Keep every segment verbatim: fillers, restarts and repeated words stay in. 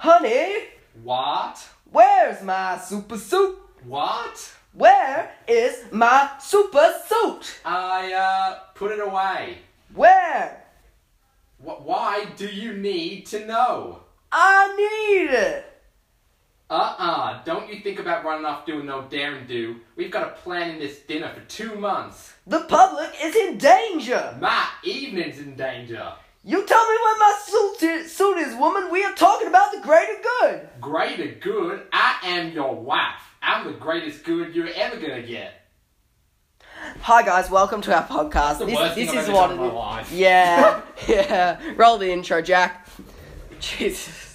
Honey, What? where's my super suit? What? Where is my super suit? I, uh, put it away. Where? Wh- why do you need to know? I need it. Uh-uh, don't you think about running off doing no daring do. We've got a plan in this dinner for two months. The public is in danger. My evening's in danger. You tell me where my suit is, suit is, woman. We are talking about the greater good. Greater good? I am your wife. I'm the greatest good you're ever gonna get. Hi guys, welcome to our podcast. That's the this worst thing this I've is ever what done it in is. my life. Yeah, yeah. Roll the intro, Jack. Jesus.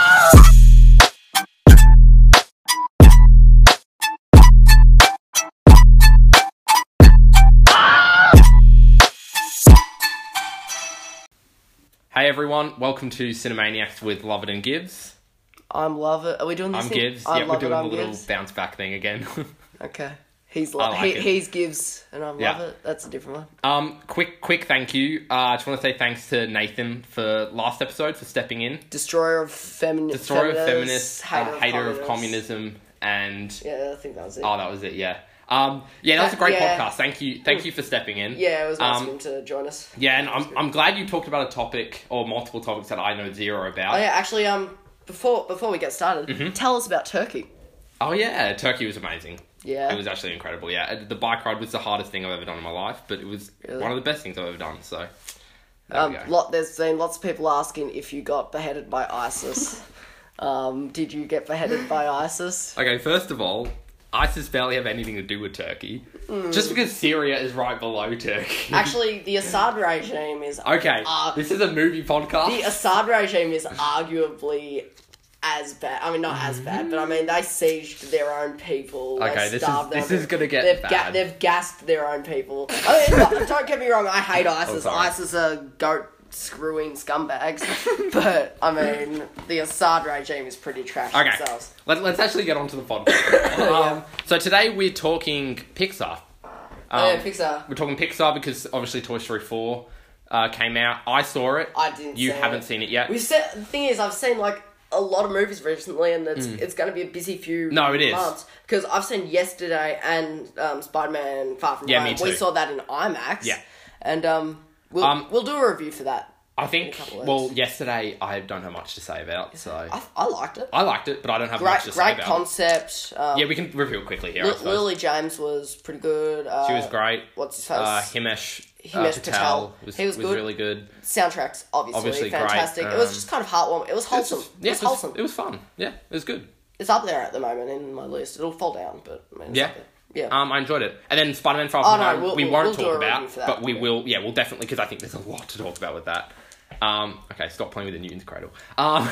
Hey everyone, welcome to Cinemaniacs with Lovett and Gibbs. I'm Lovett. Are we doing this I'm thing? Gibbs. I'm yeah, we're Lovett, doing I'm a little Gibbs. bounce back thing again. Okay. He's I lo- like he, it. he's Gibbs and I'm Yeah. Lovett. That's a different one. um, quick, quick thank you. Uh, I just want to say thanks to Nathan for last episode for stepping in. Destroyer of feminist. Destroyer of feminists, hater, uh, of, hater communists. of communism, and Yeah, I think that was it. oh, that was it. Yeah. Um, yeah, that was a That- great yeah. podcast. Thank you, thank you for stepping in. Yeah, it was nice Um, of him to join us. Yeah, and I'm I'm glad you talked about a topic or multiple topics that I know zero about. Oh yeah, actually, um, before before we get started, Mm-hmm. tell us about Turkey. Oh yeah, Turkey was amazing. Yeah. It was actually incredible, yeah. The bike ride was the hardest thing I've ever done in my life, but it was Really? one of the best things I've ever done, so there Um, we go. lot there's been lots of people asking if you got beheaded by ISIS. um, did you get beheaded by ISIS? Okay, first of all, ISIS barely have anything to do with Turkey. Just because Syria is right below Turkey. Actually, the Assad regime is Okay, uh, this is a movie podcast. the Assad regime is arguably as bad. I mean, not as bad, but I mean they sieged their own people. They Okay, this is- starved this them. is gonna get they've bad. they've gassed their own people. I mean, look, don't get me wrong. I hate ISIS. sorry. ISIS are goat screwing scumbags. But I mean, the Assad regime is pretty trash Okay, themselves. Let, let's actually get on to the podcast. um, so today we're talking Pixar. Um, Oh, yeah, Pixar. We're talking Pixar because obviously Toy Story four uh, came out. I saw it. I didn't. You see haven't it. seen it yet. We've said the thing is, I've seen like a lot of movies recently, and it's it's going to be a busy few Mm. No, it is. months because I've seen Yesterday and um, Spider Man Far From Yeah, Home. me too. We saw that in IMAX. Yeah. and um, we'll Um, we'll do a review for that. I in think, a couple of well, weeks. yesterday I don't have much to say about, so... I, I liked it. I liked it, but I don't have Great much to say great about concept. Um, it. Yeah, we can review it quickly here, I Li- suppose. Lily James was pretty good. Uh, She was great. What's his face? Uh, Himesh, uh, Himesh Patel, Patel. was, He was was good. really good. Soundtracks obviously, Obviously great, fantastic. it was um, just kind of heartwarming. It was It was wholesome. just- it yeah, was it was, wholesome. it was fun. Yeah, it was good. It's up there at the moment in my list. It'll fall down, but I mean, it's Yeah. up there. Yeah. Um, I enjoyed it. And then Spider-Man Far Oh, From no, Home, we'll- we we'll- won't we'll do talk a review about, for that. but we will, yeah, we'll definitely, because I think there's a lot to talk about with that. Um, okay, stop playing with the Newton's Cradle. Um,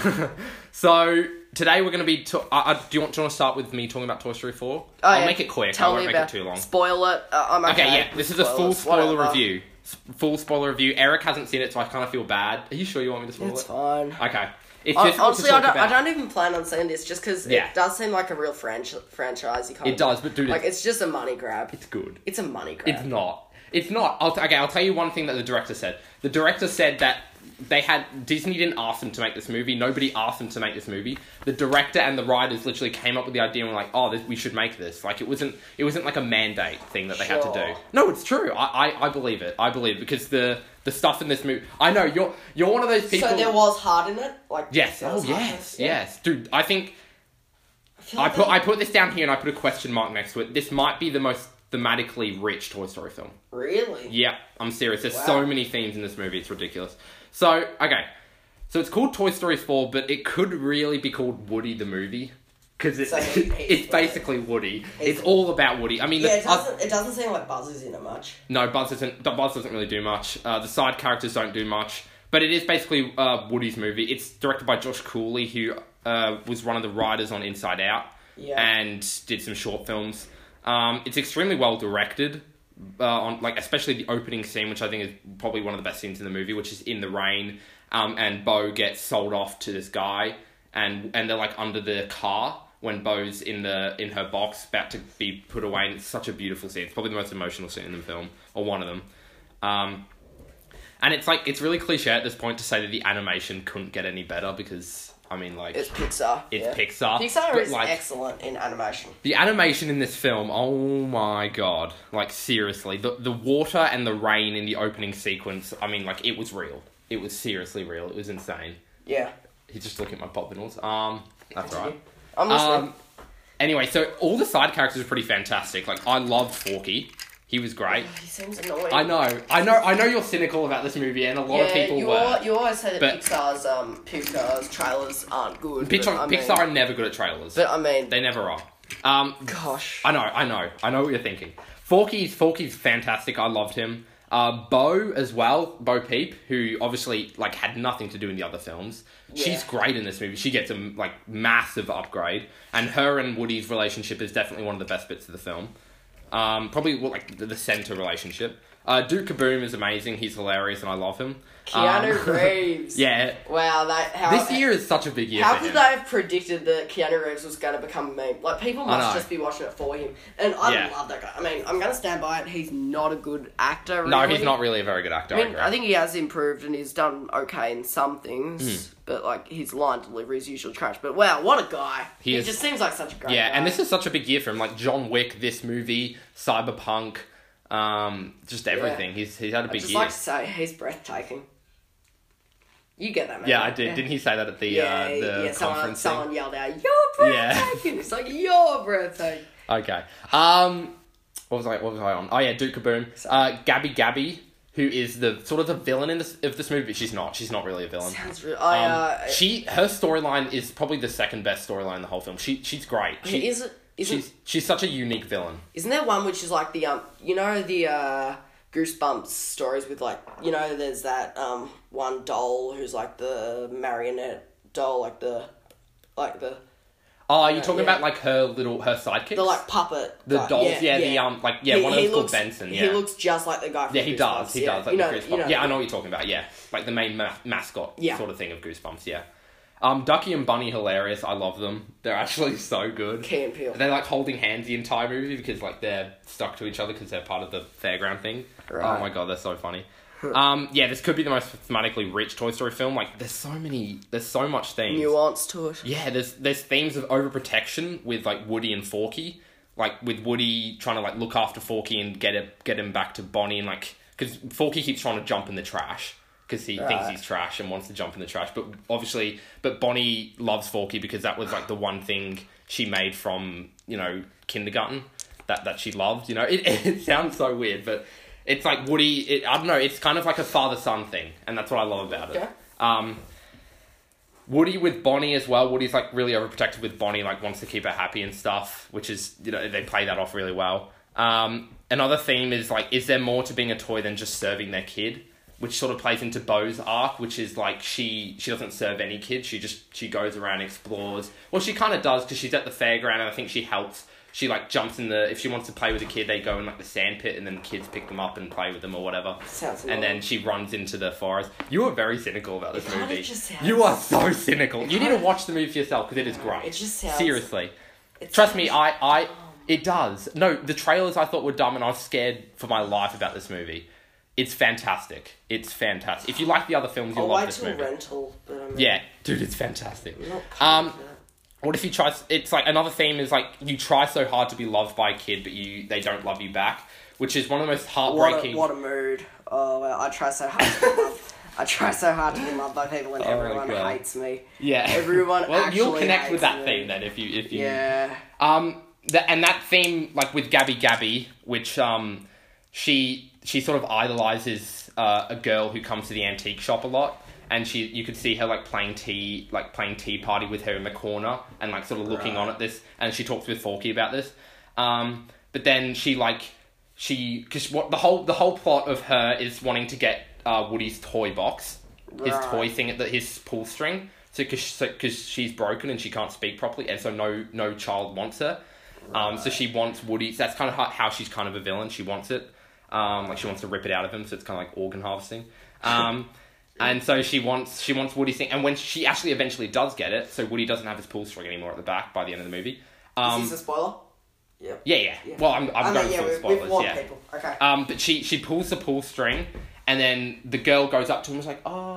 so, today we're going to be, to- uh, uh, do, you want, do you want to start with me talking about Toy Story four? Oh, I'll yeah. make it quick, Tell I won't me make about it too long. Spoil it. Uh, I'm okay. Okay, yeah, this is a full Spoilers, spoiler whatever. review. S- Full spoiler review. Eric hasn't seen it, so I kind of feel bad. Are you sure you want me to spoil It's it? fine. Okay. It's Hon- difficult Honestly, to I talk don't, I about. don't even plan on saying this just because Yeah. it does seem like a real franch- franchisey kind It of does, but dude, Like, it's, it's just a money grab. it's good. It's a money grab. It's not. It's not. I'll t- okay, I'll tell you one thing that the director said. The director said that they had... Disney didn't ask them to make this movie. Nobody asked them to make this movie. The director and the writers literally came up with the idea and were like, oh, this, we should make this. Like, it wasn't It wasn't like a mandate thing that they had to Sure. do. No, it's true. I, I, I believe it. I believe it because the, the stuff in this movie... I know, you're you're one of those people... So there was heart in it? Like, Yes. there Oh, was heart in yes. it? Yeah. Yes. Dude, I think... I, feel I like put that- I put this down here and I put a question mark next to it. This might be the most thematically rich Toy Story film. Really? Yeah, I'm serious. There's Wow. so many themes in this movie. It's ridiculous. So, okay. So it's called Toy Story four, but it could really be called Woody the movie. Because it's, So he- he's it's basically Woody. He's- It's all about Woody. I mean, Yeah, the, it doesn't, it doesn't seem like Buzz is in it much. no, Buzz doesn't, Buzz doesn't really do much. Uh, the side characters don't do much. But it is basically uh, Woody's movie. It's directed by Josh Cooley, who uh, was one of the writers on Inside Out. Yeah. And did some short films. Um, it's extremely well directed. Uh, on like especially the opening scene, which I think is probably one of the best scenes in the movie, which is in the rain, um, and Bo gets sold off to this guy, and and they're like under the car when Bo's in the in her box about to be put away, and it's such a beautiful scene. It's probably the most emotional scene in the film, or one of them. Um, and it's like it's really cliche at this point to say that the animation couldn't get any better because I mean, like It's Pixar. it's yeah. Pixar. Pixar but, is like, excellent in animation. the animation in this film, oh my god. Like, seriously. The the water and the rain in the opening sequence, I mean, like, it was real. It was seriously real. It was insane. Yeah. He's just looking at my pop vinyls. Um, that's Continue. right. I'm listening. Um, anyway, so all the side characters are pretty fantastic. Like, I loved Forky. He was great. He seems annoying. I know. I know I know you're cynical about this movie, and a lot yeah, of people you were. al- you always say that But- Pixar's um Pixar's trailers aren't good. Pixar, but, I mean, Pixar are never good at trailers. But I mean, They never are. Um, gosh. I know, I know. I know what you're thinking. Forky's, Forky's fantastic. I loved him. Uh, Bo as well, Bo Peep, who obviously like had nothing to do in the other films. Yeah. She's great in this movie. She gets a like massive upgrade, and her and Woody's relationship is definitely one of the best bits of the film. Um, probably well, like the, the center relationship. Uh, Duke Kaboom is amazing. He's hilarious, and I love him. Keanu Um, Reeves. Yeah. Wow, that how This year is such a big year How for could him. they have predicted that Keanu Reeves was going to become a meme? Like, people I must know. just be watching it for him. And I Yeah. love that guy. I mean, I'm going to stand by it. He's not a good actor, really. No, he's not really a very good actor. I mean, agree. I think he has improved and he's done okay in some things. Hmm. But, like, his line delivery is usually trash. But, wow, what a guy. He He, is- just seems like such a great Yeah, guy. and this is such a big year for him. Like John Wick, this movie, Cyberpunk, um, just everything. He's he's had a I'd big just year. like to say, he's breathtaking. You get that, man. Yeah, I did. Didn't he say that at the Yeah, uh, the yeah, someone, conference thing? someone yelled out, "You're Yeah. breathtaking!" It's like, "You're breathtaking." Okay. Um, what was I? What was I on? Oh yeah, Duke Kaboom. Uh, Gabby Gabby, who is the sort of the villain in this of this movie, but she's not. She's not really a villain. Sounds real. I, Um, uh, she her storyline is probably the second best storyline in the whole film. She she's great. She, is it? Isn't, she's she's such a unique villain. isn't there one which is like the um, you know the uh, Goosebumps stories with like you know there's that um one doll who's like the marionette doll like the like the Oh, are you Yeah, talking yeah. about like her little her sidekicks? the like puppet The guy. dolls, yeah, the um, like yeah, He- one of he them's called looks- Benson. Yeah, he looks just like the guy from yeah, he Goosebumps, does. He yeah. does. Like you know, the Goosebumps. you know, yeah, I know what you're talking about. Yeah, like the main ma- mascot Yeah. sort of thing of Goosebumps. Yeah. Um, Ducky and Bunny, hilarious. I love them. They're actually so good. Key and Peele. They're like holding hands the entire movie because like they're stuck to each other because they're part of the fairground thing. Right. Oh my god, they're so funny. um, yeah, this could be the most thematically rich Toy Story film. Like, there's so many, there's so much themes. nuance to it. Yeah, there's there's themes of overprotection with like Woody and Forky, like with Woody trying to like look after Forky and get it get him back to Bonnie and like because Forky keeps trying to jump in the trash because he thinks Right. he's trash and wants to jump in the trash, but obviously, but Bonnie loves Forky because that was like the one thing she made from you know kindergarten that that she loved. You know, it it sounds so weird, but it's like Woody. It, I don't know. It's kind of like a father son thing, and that's what I love about it. Okay. Um, Woody with Bonnie as well. Woody's like really overprotective with Bonnie, like wants to keep her happy and stuff, which is, you know, they play that off really well. Um, another theme is like, is there more to being a toy than just serving their kid? Which sort of plays into Bo's arc, which is like she she doesn't serve any kid. She just, she goes around, explores. Well, she kind of does because she's at the fairground and I think she helps. She like jumps in the, if she wants to play with a kid, they go in like the sand pit and then the kids pick them up and play with them or whatever. Sounds And then annoying. she runs into the forest. You are very cynical about this It kinda movie. just sounds- You are so cynical. You need to kinda- watch the movie for yourself because it is great. It just sounds- Seriously. It Trust me, sounds I, I, dumb. it does. No, the trailers I thought were dumb and I was scared for my life about this movie. It's fantastic. It's fantastic. If you like the other films, you'll I'll love wait this till movie. rental. But I mean, Yeah, dude, it's fantastic. I'm not Um, um, what if you try? It's like another theme is like you try so hard to be loved by a kid, but you they don't love you back, which is one of the most what heartbreaking. a, what a mood. Oh, well, I try so hard to be loved. I try so hard to be loved by people and Oh my everyone God. hates me. Yeah, Everyone well, you'll actually connect with hates that me. theme then if you if you. Yeah. Um, the, and that theme, like with Gabby Gabby, which um, she she sort of idolizes uh, a girl who comes to the antique shop a lot, and she you could see her like playing tea like playing tea party with her in the corner and like sort of looking Right. on at this, and she talks with Forky about this. Um, but then she like she because what the whole the whole plot of her is wanting to get uh, Woody's toy box, his Right. toy thing, that his pull string. So because so, cause she's broken and she can't speak properly, and so no no child wants her. Um, so she wants Woody. So that's kind of how, how she's kind of a villain. She wants it. Um, like she wants to rip it out of him. So it's kind of like organ harvesting. Um, and so she wants she wants Woody's thing. And when she actually eventually does get it, so Woody doesn't have his pull string anymore at the back by the end of the movie. Um, Is this a spoiler? Yep. yeah, yeah, Yeah. Well, I'm I'm I going mean, yeah, full we, spoilers. we've warned Yeah. people. Okay. Um, but she she pulls the pull string, and then the girl goes up to him and is like, "Oh,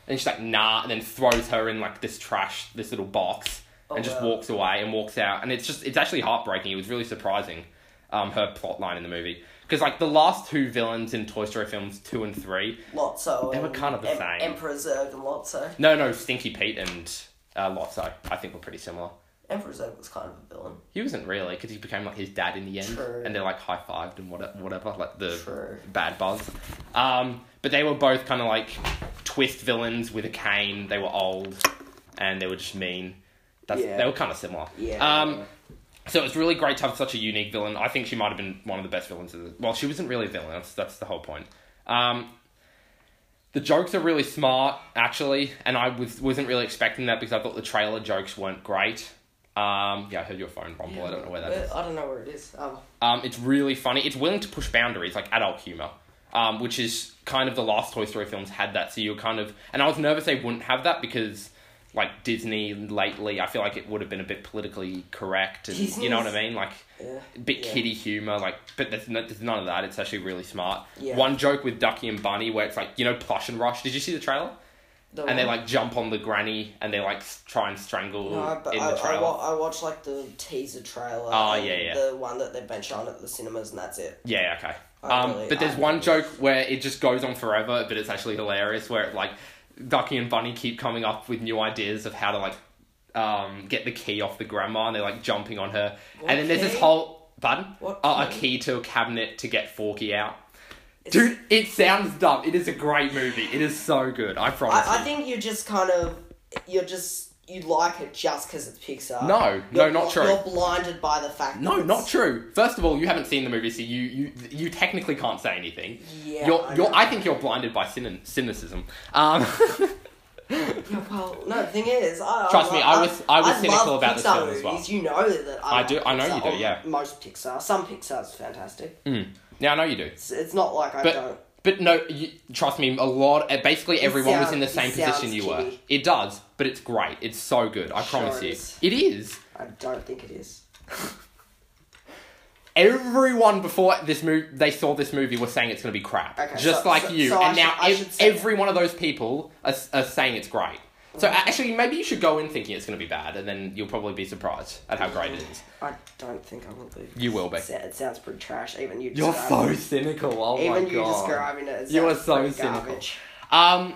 And she's like, nah, and then throws her in, like, this trash, this little box, and Oh, just wow. walks away and walks out. And it's just, it's actually heartbreaking. It was really surprising, um, her plot line in the movie. Because, like, the last two villains in Toy Story films two and three... Lotso. They were and kind of the em- same. Emperor Zurg and Lotso. No, no, Stinky Pete and uh, Lotso, I think, were pretty similar. Emperor Zurg was kind of a villain. He wasn't really, because he became, like, his dad in the end. True. And they're, like, high-fived and whatever, whatever like, the True. bad buzz. Um, but they were both kind of, like, twist villains with a cane. They were old, and they were just mean. That's, Yeah. They were kind of similar. Yeah. Um, so it's really great to have such a unique villain. I think she might have been one of the best villains. Of the, well, she wasn't really a villain. That's, that's the whole point. Um, the jokes are really smart, actually, and I was, wasn't really expecting that because I thought the trailer jokes weren't great. Um, yeah, I heard your phone rumble. I don't know where that is. I don't know where it is. Um, Um, it's really funny. It's willing to push boundaries, like adult humor, um, which is kind of the last Toy Story films had that. So you're kind of... And I was nervous they wouldn't have that because... Like, Disney lately, I feel like it would have been a bit politically correct, and Disney's- you know what I mean? Like, yeah. a bit Yeah. kiddie humour, like, but there's, no, there's none of that. It's actually really smart. Yeah. One joke with Ducky and Bunny where it's like, you know, Plush and Rush. Did you see the trailer? The And they, one- like, jump on the granny and they, like, s- try and strangle No, but in I, the I, trailer. wa- I watched like the teaser trailer. Oh, and yeah, yeah. The one that they've been shown at the cinemas, and that's it. Yeah, okay. I Um, really- but there's I one really- joke where it just goes on forever, but it's actually hilarious, where, like, Ducky and Bunny keep coming up with new ideas of how to, like, um, get the key off the grandma, and they're, like, jumping on her. What and then there's this key? whole... Pardon? What Uh, a key? key to a cabinet to get Forky out. It's- Dude, it sounds dumb. It is a great movie. It is so good. I promise I, I you. think you're just kind of, you're just, you like it just because it's Pixar. No, no, You're not bl- true. You're blinded by the fact No, that not it's- true. First of all, you haven't seen the movie, so you you, you technically can't say anything. Yeah, You're, I you're, know. I think you're blinded by cyn- cynicism. Um... Yeah, well, no, the thing is, I, Trust I, me, I was- I was I cynical love about this Pixar film as well. movies. You know that I, I like do- I know Pixar, you do, or yeah. Most Pixar, some Pixar's fantastic. Mm. Yeah, I know you do. It's, it's not like I But don't. but no, you, trust me, a lot. uh, Basically, everyone was sound- in the it same sounds position you were. kiddie. It does, but it's great. It's so good. I Sure promise it you, is. it is. I don't think it is. Everyone before this movie, they saw this movie, was saying it's going to be crap, Okay, just so- like so- you. so I and now should- I ev- should say- every one of those people are, are saying it's great. So actually, maybe you should go in thinking it's going to be bad, and then you'll probably be surprised at how great it is. I don't think I will be. You will be. It, it sounds pretty trash. Even you. You're describing so it. cynical. Oh Even my you god. describing it. it You are sounds so pretty cynical. garbage. Um,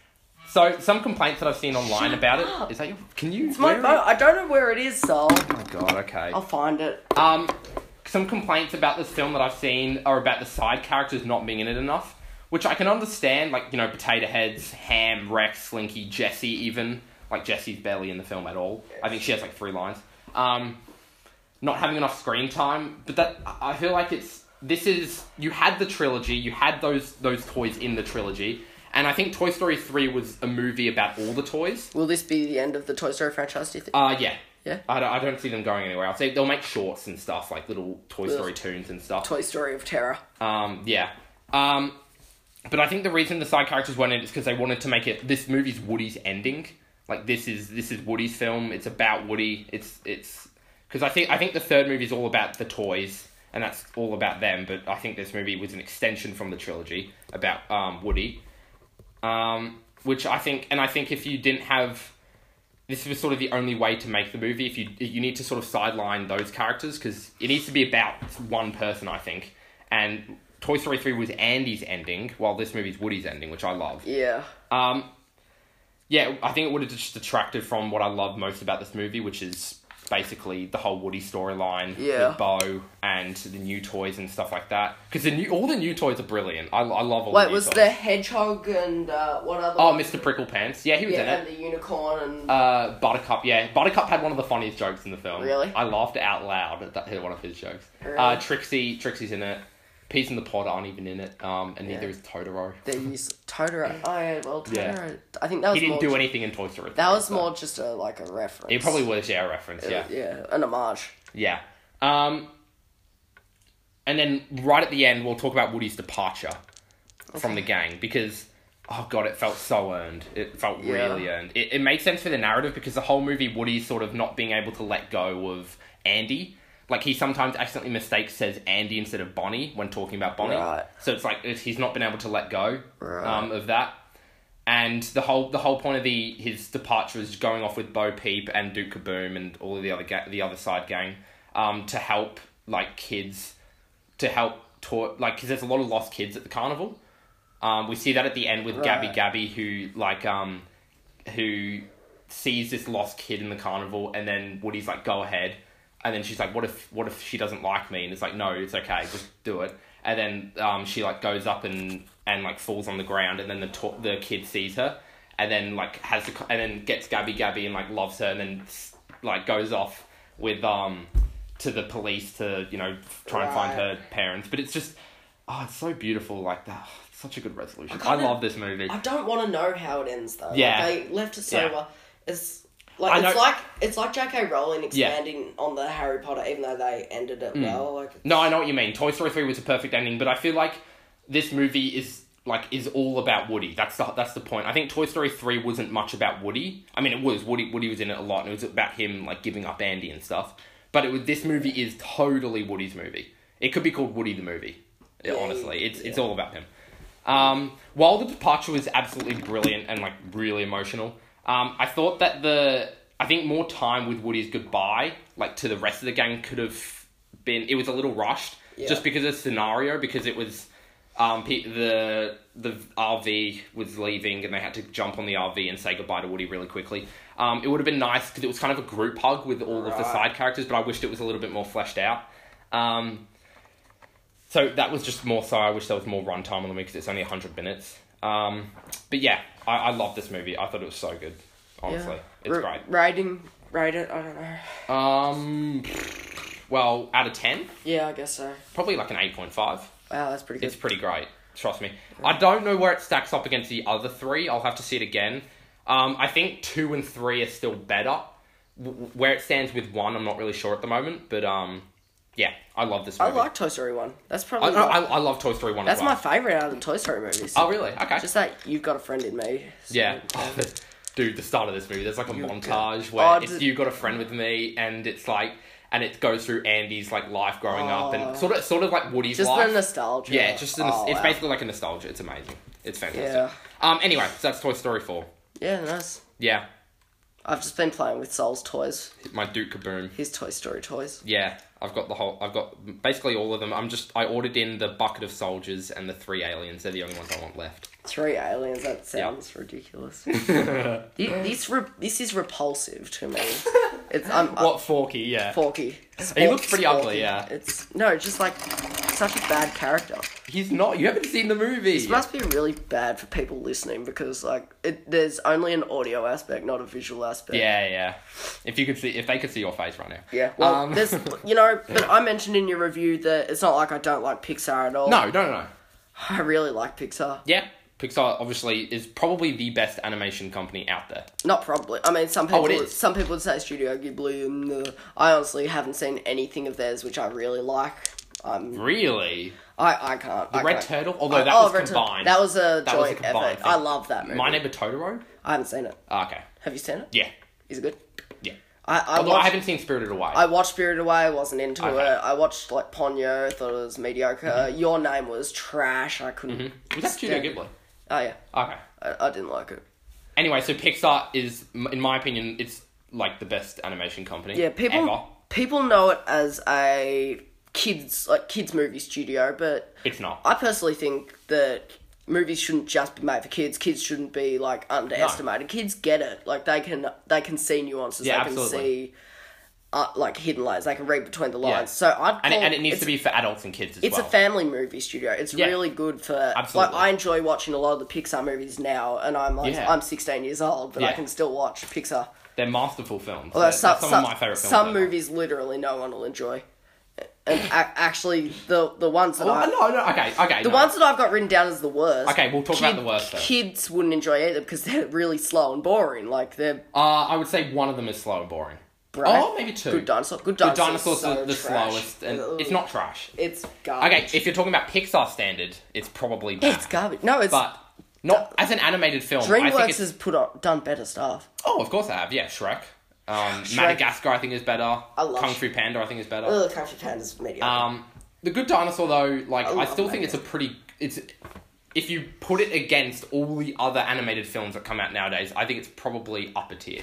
so some complaints that I've seen online Shut about up. it. Is that your? Can you? It's my where- phone. I don't know where it is, so Oh my god. Okay. I'll find it. Um, some complaints about this film that I've seen are about the side characters not being in it enough, which I can understand. Like, you know, Potato Heads, Ham, Rex, Slinky, Jessie, even. Like, Jessie's barely in the film at all. I think she has, like, three lines. Um, not having enough screen time, but that, I feel like it's, this is, you had the trilogy, you had those, those toys in the trilogy, and I think Toy Story three was a movie about all the toys. Will this be the end of the Toy Story franchise, do you think? Uh, yeah. Yeah? I don't, I don't see them going anywhere else. They, they'll make shorts and stuff, like little Toy Story tunes and stuff. Toy Story of Terror. Um, yeah. Um, but I think the reason the side characters weren't in it is because they wanted to make it, this movie's Woody's ending. Like, this is, this is Woody's film. It's about Woody. It's, it's, because I think, I think the third movie is all about the toys, and that's all about them, but I think this movie was an extension from the trilogy about, um, Woody. Um, which I think, and I think if you didn't have, this was sort of the only way to make the movie. If you you need to sort of sideline those characters, because it needs to be about one person, I think. And Toy Story three was Andy's ending, while this movie's Woody's ending, which I love. Yeah. Um, yeah, I think it would have just detracted from what I love most about this movie, which is basically the whole Woody storyline Yeah. with Bo and the new toys and stuff like that. Because the new, all the new toys are brilliant. I, I love all Wait, the new was toys. the hedgehog and uh, what other? Oh, Mister Prickle Pants. Yeah, he was yeah, in and it. the unicorn and Uh, Buttercup, yeah. Buttercup had one of the funniest jokes in the film. Really? I laughed out loud at that, one of his jokes. Really? Uh, Trixie, Trixie's in it. Peas in the Pod aren't even in it. Um, and neither Yeah. is Totoro. they use Totoro. Oh yeah, well Totoro. Yeah. I think that was He didn't more do ju- anything in Toy Story. That was so- more just a like a reference. It probably was, yeah, a reference, Uh, yeah. yeah, an homage. Yeah. Um, and then right at the end, we'll talk about Woody's departure from the gang because, oh god, it felt so earned. It felt Yeah. really earned. It, it made sense for the narrative because the whole movie, Woody's sort of not being able to let go of Andy. Like, he sometimes accidentally mistakes says Andy instead of Bonnie when talking about Bonnie. Right. So it's like it's, he's not been able to let go Right. um, of that. And the whole the whole point of the his departure is going off with Bo Peep and Duke Kaboom and all of the other ga- the other side gang, um, to help like kids, to help taught like because there's a lot of lost kids at the carnival. Um, we see that at the end with Right. Gabby Gabby who like um, who sees this lost kid in the carnival, and then Woody's like, go ahead, and then she's like, what if what if she doesn't like me? And it's like, no, it's okay, just do it. And then um, she like goes up and, and like falls on the ground, and then the to- the kid sees her, and then like has the and then gets Gabby Gabby and like loves her, and then like goes off with um to the police to you know try and find Right. her parents. But it's just oh, it's so beautiful, like that. It's such a good resolution. I, kinda- love this movie. I don't want to know how it ends though. Yeah. Like, they left it so Yeah. well. It's I like it's know- like it's like J K Rowling Yeah. expanding on the Harry Potter, even though they ended it well. Like No, I know what you mean. Toy Story three was a perfect ending, but I feel like this movie is like is all about Woody. That's the that's the point. I think Toy Story three wasn't much about Woody. I mean, it was Woody. Woody was in it a lot, and it was about him like giving up Andy and stuff. But it was this movie is totally Woody's movie. It could be called Woody the movie. Yeah, honestly, it's yeah. it's all about him. Um, while the departure was absolutely brilliant and like really emotional, um, I thought that the I think more time with Woody's goodbye, like to the rest of the gang, could have been. It was a little rushed, Yeah. just because of the scenario, because it was um pe- the the R V was leaving and they had to jump on the R V and say goodbye to Woody really quickly. Um, it would have been nice because it was kind of a group hug with all of the Right. side characters, but I wished it was a little bit more fleshed out. Um, so that was just more so. I wish there was more runtime on the movie because it's only one hundred minutes. Um, but yeah, I, I love this movie. I thought it was so good. Honestly, yeah. it's R- great. Rating, rate it. I don't know. Um, well, out of ten, Yeah, I guess so. probably like an eight point five. Wow, that's pretty good. It's pretty great. Trust me. I don't know where it stacks up against the other three. I'll have to see it again. Um, I think two and three are still better. W- where it stands with one, I'm not really sure at the moment. But um, yeah, I love this I movie. like Toy Story one. That's I, probably. no, my- I, I love Toy Story one that's as well. my favourite out of the Toy Story movies. Oh, really? Okay. Just that You've Got a Friend in Me. So, Yeah. Dude, the start of this movie, there's like a You- montage where Oh, it's does- You Got a Friend with Me, and it's like, and it goes through Andy's like life growing up, and Oh. sort of, sort of like Woody's Just life. the nostalgia. Yeah, it's just the, Oh, it's wow. basically like a nostalgia. It's amazing. It's fantastic. Yeah. Um. Anyway, so that's Toy Story four. Yeah, nice. Yeah, I've just been playing with Soul's toys. my Duke Kaboom. His Toy Story toys. Yeah, I've got the whole. I've got basically all of them. I'm just. I ordered in the bucket of soldiers and the three aliens. They're the only ones I want left. Three aliens. That sounds ridiculous. Th- this re- this is repulsive to me. It's I'm What Forky? Yeah. Forky. He looks pretty Sporky. ugly, yeah. It's no, just like such a bad character. He's not. You haven't seen the movie. This must be really bad for people listening because like it, there's only an audio aspect, not a visual aspect. Yeah, yeah. If you could see, if they could see your face right now. Yeah. Well, Um, there's you know, but I mentioned in your review that it's not like I don't like Pixar at all. No, no, no. I really like Pixar. Yeah, Pixar obviously is probably the best animation company out there. Not probably. I mean, some people. Oh, it is. Some people would say Studio Ghibli, and uh, I honestly haven't seen anything of theirs which I really like. I'm. Really? I, I can't. The I Red can't. Turtle? Although that oh, was Red Turtle. combined. That was a That was a joint combined effort. thing. I love that movie. My Neighbor Totoro? I haven't seen it. Oh, okay. Have you seen it? Yeah. Is it good? Yeah. I, I Although watched, I haven't seen Spirited Away. I watched Spirited Away. Wasn't into Okay. it. I watched like Ponyo. Thought it was mediocre. Mm-hmm. Your Name was trash. I couldn't. Was that Studio stand it. Ghibli? Oh yeah. Okay. I, I didn't like it. Anyway, so Pixar is, in my opinion, it's like the best animation company. Yeah, people Ever. people know it as a kids like kids movie studio, but It's not. I personally think that movies shouldn't just be made for kids. Kids shouldn't be like underestimated. Kids get it. Like they can they can see nuances. Yeah, they can absolutely. see uh, like hidden layers. They can read between the lines. Yeah. So I'd And it, call- and it needs it's- to be for adults and kids as It's well. a family movie studio. It's Yeah. really good for Absolutely. like I enjoy watching a lot of the Pixar movies now, and I'm like Yeah. I'm sixteen years old, but I Yeah. can still watch Pixar. They're masterful films. Although They're, some, they're some, some, of my favourite films. some ever. movies literally no one will enjoy. And a- actually, the the ones that Oh, I no, no, okay, okay. the no. ones that I've got written down as the worst. Okay, we'll talk about the worst first. Kids wouldn't enjoy either because they're really slow and boring. Like they're Uh, I would say one of them is slow and boring. right? Oh, maybe two. Good dinosaur. Good The dinosaur. dinosaur's so the, the trash. slowest, and Ugh. it's not trash. It's garbage. Okay, if you're talking about Pixar standard, it's probably bad. it's garbage. No, it's But not as an animated film. I DreamWorks think it's, has put on, done better stuff. Oh, of course I have. Yeah, Shrek. Um, Shrek. Madagascar, I think is better. I love Kung Sh- Fu Panda, I think is better. Ugh, Kung Fu Panda's mediocre. Um, The Good Dinosaur, though, like I I, love still think it's a Madagascar. pretty. It's if you put it against all the other animated films that come out nowadays, I think it's probably upper tier.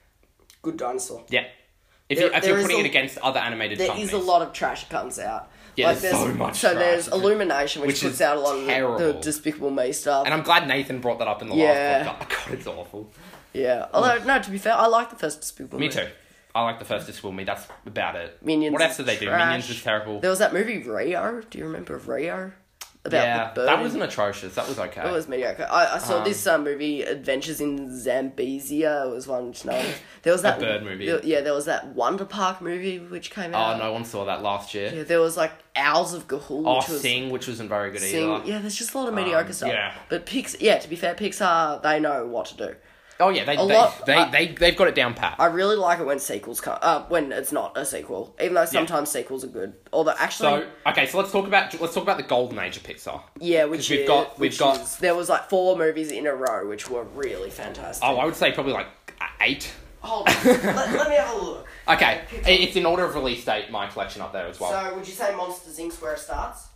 Good Dinosaur. Yeah. If, There- you, if there you're is putting a- it against other animated There companies. is a lot of trash that comes out. Yeah, there's so much So trash. there's Illumination, which, Which puts is out a lot of the, the terrible. Despicable Me stuff. And I'm glad Nathan brought that up in the Yeah. last podcast. God, it's awful. Yeah. Although, no, to be fair, I like the first Despicable Me. Me too. I like the first Despicable Me. That's about it. Minions What else is did they do? trash. Minions was terrible. There was that movie Rio. Do you remember Rio? About Yeah, the bird. that wasn't atrocious. That was okay. It was mediocre. I, I saw Um, this uh, movie, Adventures in Zambezia. It was one which no, there was that bird movie. there- yeah, there was that Wonder Park movie which came out. Oh, no one saw that last year. Yeah, there was like Owls of Gahul. Oh, which was Sing, which wasn't very good Sing. either. Yeah, there's just a lot of mediocre Um, stuff. yeah. But Pix, yeah, to be fair, Pixar they know what to do. Oh, yeah, they, A they, lot- they, I- they, they've got it down pat. I really like it when sequels come. Uh, when it's not a sequel, even though sometimes sequels are good. Although actually, So, okay, so let's talk about let's talk about the golden age of Pixar. yeah, which we've is- got- we've which got- is- there was like four movies in a row which were really fantastic. Oh, I would say probably like eight. Hold on, let, let me have a look. Okay, it's in order of release date, my collection up there as well. So, would you say Monsters Incorporated where it starts?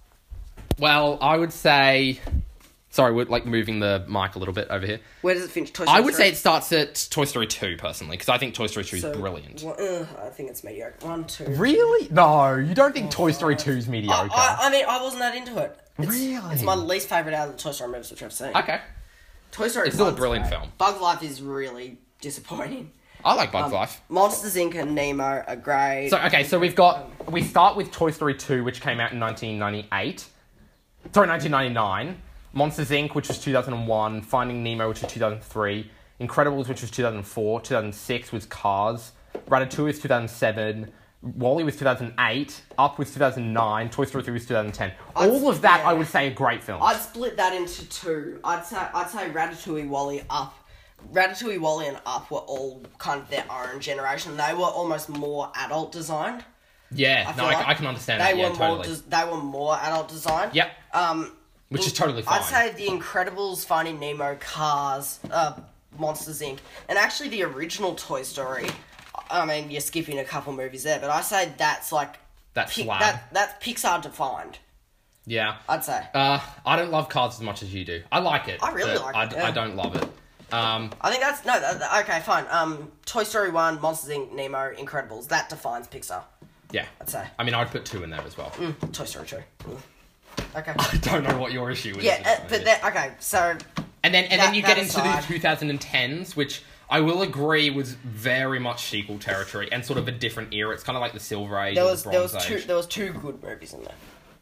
Well, I would say... Sorry, we're like moving the mic a little bit over here. Where does it finish? Toy Story I would three? say it starts at Toy Story two, personally, because I think Toy Story two is So, brilliant. one- uh, I think it's mediocre. One, two. Really? No, you don't think Toy Story two is I, mediocre? I, I mean, I wasn't that into it. It's, Really? It's my least favourite out of the Toy Story movies which I've seen. Okay. Toy Story It's still a one's brilliant great. film. Bug's Life is really disappointing. I like Bugs Um, Life. Monsters Incorporated and Nemo are great. So, okay, so we've got... We start with Toy Story two, which came out in nineteen ninety-eight. Sorry, nineteen ninety-nine. Monsters Incorporated, which was two thousand one. Finding Nemo, which was two thousand three. Incredibles, which was two thousand four. two thousand six was Cars. Ratatouille was two thousand seven. Wall-E was two thousand eight. Up was two thousand nine. Toy Story three was two thousand ten. I'd- All of that, yeah. I would say, are great films. I'd split that into two. I'd say I'd say Ratatouille, Wall-E, Up. Ratatouille, Wall-E, and Up were all kind of their own generation. They were almost more adult designed. yeah, I no, feel I, like I can understand They that. Yeah, were more. totally. Des- they were more adult designed. Yep. Um, Which is in- totally fine. I'd say The Incredibles, Finding Nemo, Cars, uh, Monsters Incorporated, and actually the original Toy Story. I mean, you're skipping a couple movies there, but I say that's like That's Pi- slab. that that's Pixar defined. Yeah. I'd say. Uh, I don't love Cars as much as you do. I like it. I really but like I, it, yeah. I don't love it. Um, I think that's no. That, that- okay, fine. Um, Toy Story One, Monsters Incorporated, Nemo, Incredibles. That defines Pixar. yeah. I'd say. I mean, I'd put two in there as well. Mm, Toy Story Two. Mm. Okay. I don't know what your issue is. Yeah, with uh, this but movie. then okay. So and then and that- then you that get into aside- the twenty tens, which I will agree was very much sequel territory and sort of a different era. It's kind of like the Silver Age there or was the there Bronze was Age. two there was two good movies in there.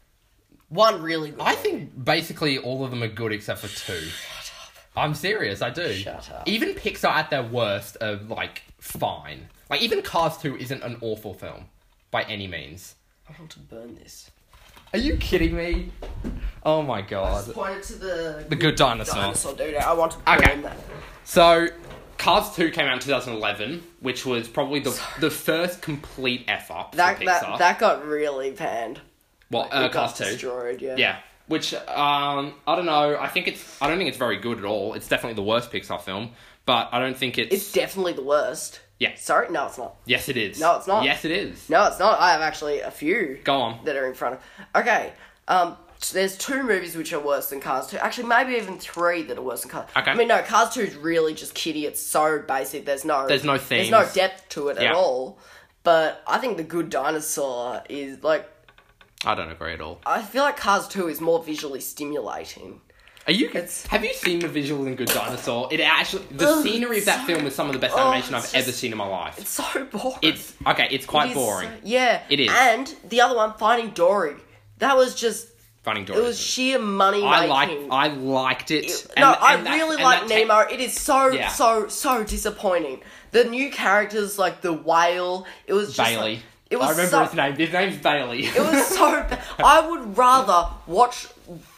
One really good. I movie. think basically all of them are good except for two. Shut up. I'm serious, I do. Shut up. Even Pixar at their worst are like fine. Like even Cars two isn't an awful film by any means. I want to burn this. Are you kidding me? Oh my I god. just pointed to the The Good Dinosaur. dinosaur dude. I want to burn Okay. that. So, Cars two came out in two thousand eleven, which was probably the the first complete F up for That Pixar. that that got really panned. well, uh, It Cars got two. destroyed. Yeah. Yeah. Which, um, I don't know, I think it's, I don't think it's very good at all. It's definitely the worst Pixar film, but I don't think it's... It's definitely the worst. Yeah. Sorry, no, it's not. Yes, it is. No, it's not. Yes, it is. No, it's not. I have actually a few Go on. that are in front of. Okay. Um. So there's two movies which are worse than Cars two. Actually, maybe even three that are worse than Cars. Okay. I mean, no, Cars two is really just kiddie. It's so basic. There's no. There's no There's no themes. depth to it Yeah. at all. But I think The Good Dinosaur is like. I don't agree at all. I feel like Cars two is more visually stimulating. Are you... It's- Have you seen the visuals in Good Dinosaur? It actually... The Ugh, scenery of that so- film is some of the best oh, animation I've it's ever just- seen in my life. It's so boring. It's... Okay, it's quite It is boring. so- yeah. It is. And the other one, Finding Dory. That was just. Finding Dory. It was sheer money I making. like. I liked it. It- and- no, and I that- really and like that ta- Nemo. It is so, Yeah. so, so disappointing. The new characters, like the whale, it was just Bailey. Like, it was I remember so, his name. His name's Bailey. It was so. ba- I would rather watch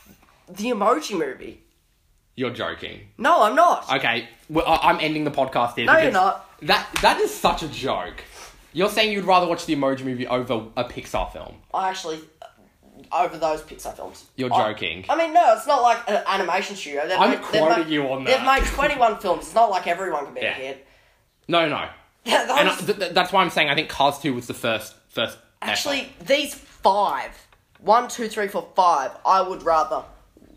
the Emoji Movie. You're joking. No, I'm not. Okay, well, I- I'm ending the podcast here. No, you're because not. That that is such a joke. You're saying you'd rather watch the Emoji Movie over a Pixar film. I actually over those Pixar films. You're I- joking. I mean, no, it's not like an animation studio. They've I'm made, they've quoting made- you on They've that. made twenty-one films. It's not like everyone can be Yeah. a hit. No, no. Yeah, those, And I, th- th- that's why I'm saying I think Cars two was the first first. actually, these five, one, two, three, four, five, I would rather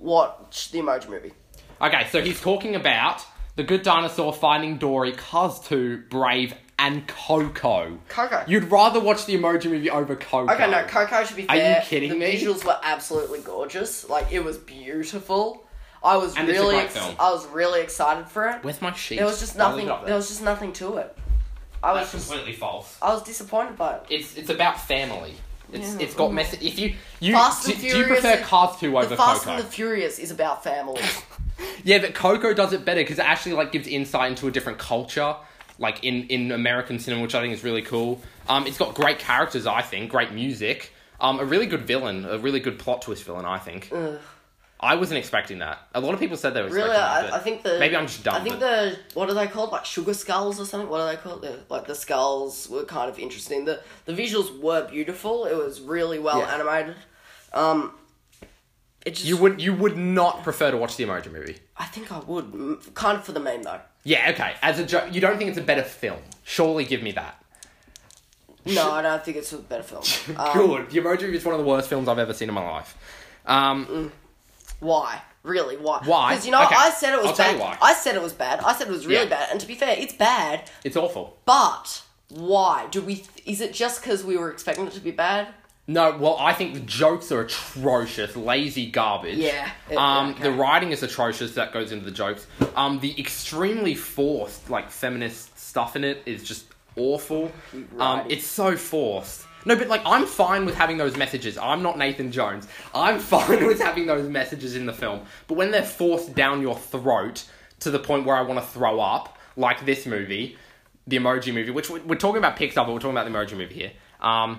watch the Emoji Movie. Okay, so he's talking about The Good Dinosaur, Finding Dory, Cars two, Brave, and Coco. Coco. You'd rather watch the Emoji Movie over Coco. Okay, no, Coco should be Are fair. you kidding the me? The visuals were absolutely gorgeous. Like, it was beautiful. I was And it's a really, great ex- film. I was really excited for it. Where's my sheet? There was just I'll nothing. leave it up There was just nothing to it. I was That's just, completely false. I was disappointed by it. It's it's about family. It's Yeah. it's got message. If you you Fast do, and do you Furious prefer is- Cars two over The Fast Coco? and the Furious is about family. Yeah, but Coco does it better because it actually like gives insight into a different culture, like in, in American cinema, which I think is really cool. Um, it's got great characters, I think, great music, um, a really good villain, a really good plot twist villain, I think. Ugh. I wasn't expecting that. A lot of people said they were Really, expecting I, that. I think the maybe I'm just dumb. I think but- the what are they called? Like sugar skulls or something? What are they called? The, like the skulls were kind of interesting. The the visuals were beautiful. It was really well Yeah. animated. Um, it just you would you would not prefer to watch the Emoji Movie. I think I would m- kind of for the meme though. Yeah, okay. As a joke, you don't think it's a better film? Surely, give me that. No, I don't think it's a better film. Um, Good. The Emoji Movie is one of the worst films I've ever seen in my life. Um, Why? Really? Why? Why? Because you know Okay, I said it was I'll tell bad. you why. I said it was bad. I said it was really Yeah. bad. And to be fair, it's bad. it's awful. But why? Do we? Is it just because we were expecting it to be bad? No, well, I think the jokes are atrocious, lazy garbage. Yeah, it- Um, okay. the writing is atrocious. That goes into the jokes. Um, the extremely forced, like feminist stuff in it is just awful. Um, Writing. it's so forced. No, but like I'm fine with having those messages. I'm not Nathan Jones. I'm fine with having those messages in the film. But when they're forced down your throat to the point where I want to throw up, like this movie, the Emoji Movie, which we're, we're talking about Pixar, but we're talking about the Emoji Movie here. Um,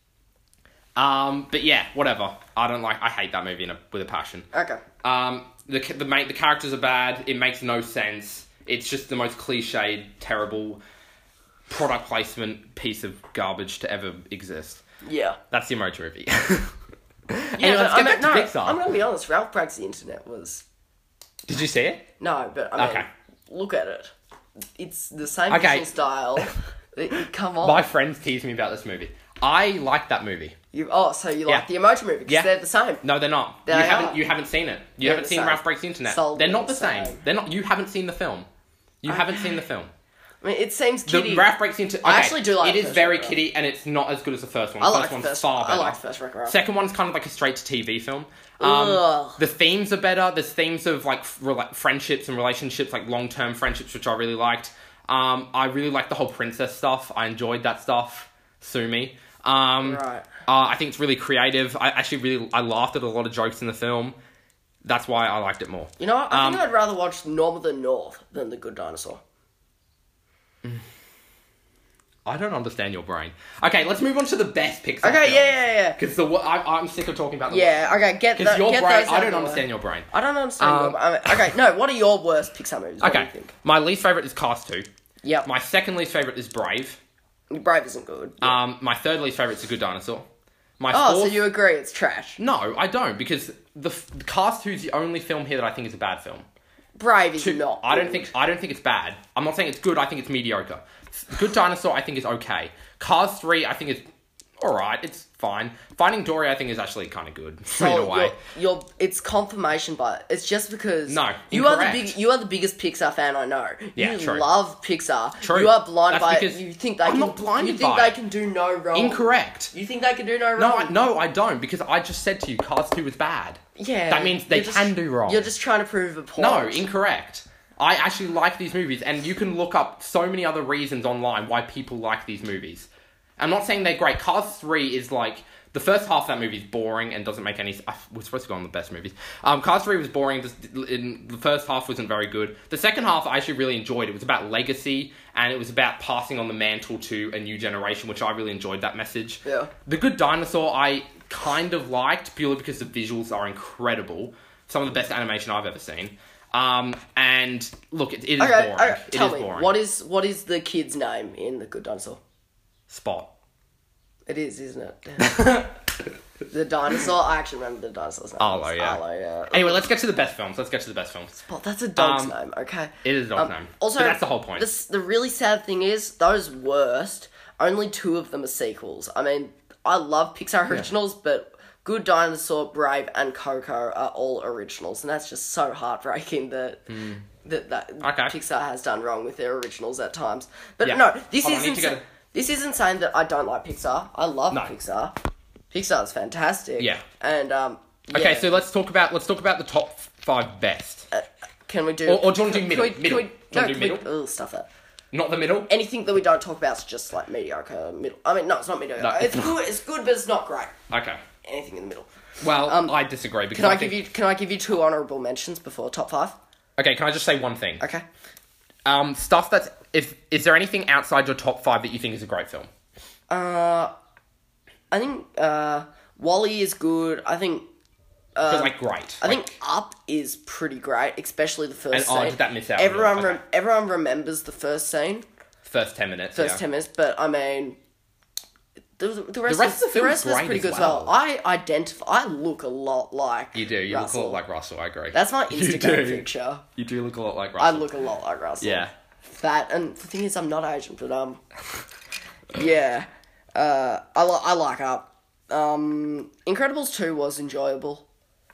um, but yeah, whatever. I don't like. I hate that movie in a, with a passion. Okay. Um, the the main, the characters are bad. It makes no sense. It's just the most cliched, terrible product placement piece of garbage to ever exist. Yeah. That's the Emoji Movie. Yeah, anyway, let's but, get I mean, back no, to Pixar. I'm gonna be honest. Ralph Breaks the Internet was Did you see it? no, but I mean, Okay. look at it. It's the same Okay. visual style. It- Come on. My friends tease me about this movie. I like that movie. You, oh, so you like Yeah. the Emoji Movie because Yeah. they're the same. No, they're not. They you are. haven't. You haven't seen it. You They're haven't the seen same. Ralph Breaks the Internet. Sold they're me not the the same. same. They're not. You haven't seen the film. You haven't seen the film. I mean, it seems kiddie. The Ralph Breaks the Internet. I actually do like It the is first very Wreck-It kiddie, and it's not as good as the first one. I The like first the one's first. far I better. like the first Wreck-It Ralph. Second one's kind of like a straight to T V film. Um, Ugh. the themes are better. There's themes of like f- rela- friendships and relationships, like long term friendships, which I really liked. Um, I really liked the whole princess stuff. I enjoyed that stuff. Sue me. Um, Right. Uh, I think it's really creative. I actually really I laughed at a lot of jokes in the film. That's why I liked it more. You know what? I Um, think I'd rather watch North of the North than The Good Dinosaur. I don't understand your brain. Okay, let's move on to the best Pixar. Okay, yeah, yeah, yeah. Because the wo- I, I'm sick of talking about the Yeah, okay, get Because that. your get brain, those I out don't of the understand way. your brain. I don't understand. Um, your, I mean, okay, no. What are your worst Pixar movies? What do Okay, you think? my least favorite is Cars two. Yep. My second least favorite is Brave. Brave isn't good. Um, my third least favorite is A Good Dinosaur. My oh, fourth, so you agree it's trash? No, I don't, because the, f- the Cars two is the only film here that I think is a bad film. Brave is Two, not. I don't good. think I don't think it's bad. I'm not saying it's good. I think it's mediocre. Good Dinosaur, I think is okay. Cars three, I think is all right. It's fine. Finding Dory, I think is actually kind of good So in a way. You're, you're, it's confirmation, but it's just because No, you are the incorrect. big, you are the biggest Pixar fan I know. Yeah, you true. love Pixar. True. You are blinded That's by because it. You think they I'm can. not blinded you think by they it. can do no wrong. Incorrect. You think they can do no wrong? No, I, no, I don't, because I just said to you, Cars two is bad. Yeah. That means they you're just- can do wrong. You're just trying to prove a point. No, incorrect. I actually like these movies, and you can look up so many other reasons online why people like these movies. I'm not saying they're great. Cars three is like... The first half of that movie is boring and doesn't make any... I, we're supposed to go on the best movies. Um, Cars three was boring. Just, in, the first half wasn't very good. The second half I actually really enjoyed. It was about legacy, and it was about passing on the mantle to a new generation, which I really enjoyed that message. Yeah. The Good Dinosaur I kind of liked, purely because the visuals are incredible. Some of the best animation I've ever seen. Um, and look, it, it is Okay, boring. okay, It tell is me, boring. what is what is the kid's name in The Good Dinosaur? Spot. It is, isn't it? The dinosaur. I actually remember the dinosaur's name. Arlo, yeah. Arlo, yeah. Anyway, let's get to the best films. Let's get to the best films. Well, that's a dog's Um, name, okay? It is a dog's Um, name. Also, But that's the whole point. This, the really sad thing is, those worst, only two of them are sequels. I mean, I love Pixar originals, but Good Dinosaur, Brave, and Coco are all originals, and that's just so heartbreaking that Mm. that, that Okay. Pixar has done wrong with their originals at times. But Yeah. no, this Hold on, I need isn't to sa- go- this isn't saying that I don't like Pixar. I love No. Pixar. Pixar's fantastic. Yeah. And um. Okay, yeah. so let's talk about let's talk about the top five best. Uh, can we do? Or- or do you want to do can middle? we- can Middle. we- Do you no, want to do can we- middle? ugh, stuff that. Not the middle. Anything that we don't talk about is just like mediocre middle. I mean, no, it's not mediocre. No. It's good. It's good, but it's not great. Okay. Anything in the middle. Well, Um, I disagree because Can I, I give think- you? Can I give you two honourable mentions before top five? Okay, can I just say one thing? Okay. Um, stuff that's if is there anything outside your top five that you think is a great film? Uh, I think uh, Wall-E is good. I think. But like great. I Like, think Up is pretty great, especially the first And, scene. oh, did that miss out on Everyone, yours? rem- Okay. everyone remembers the first scene, first ten minutes. first yeah. ten minutes, but I mean, the, the rest, rest is, of the the rest film's is great pretty as good as well. well. I identify. I look a lot like You do. You Russell. look a lot like Russell. I agree. That's my You Instagram do. picture. You do look a lot like I Russell. look a lot like Russell. Yeah. Fat, and the thing is, I'm not Asian, but um, yeah, uh, I li- I like Up. Um, Incredibles two was enjoyable.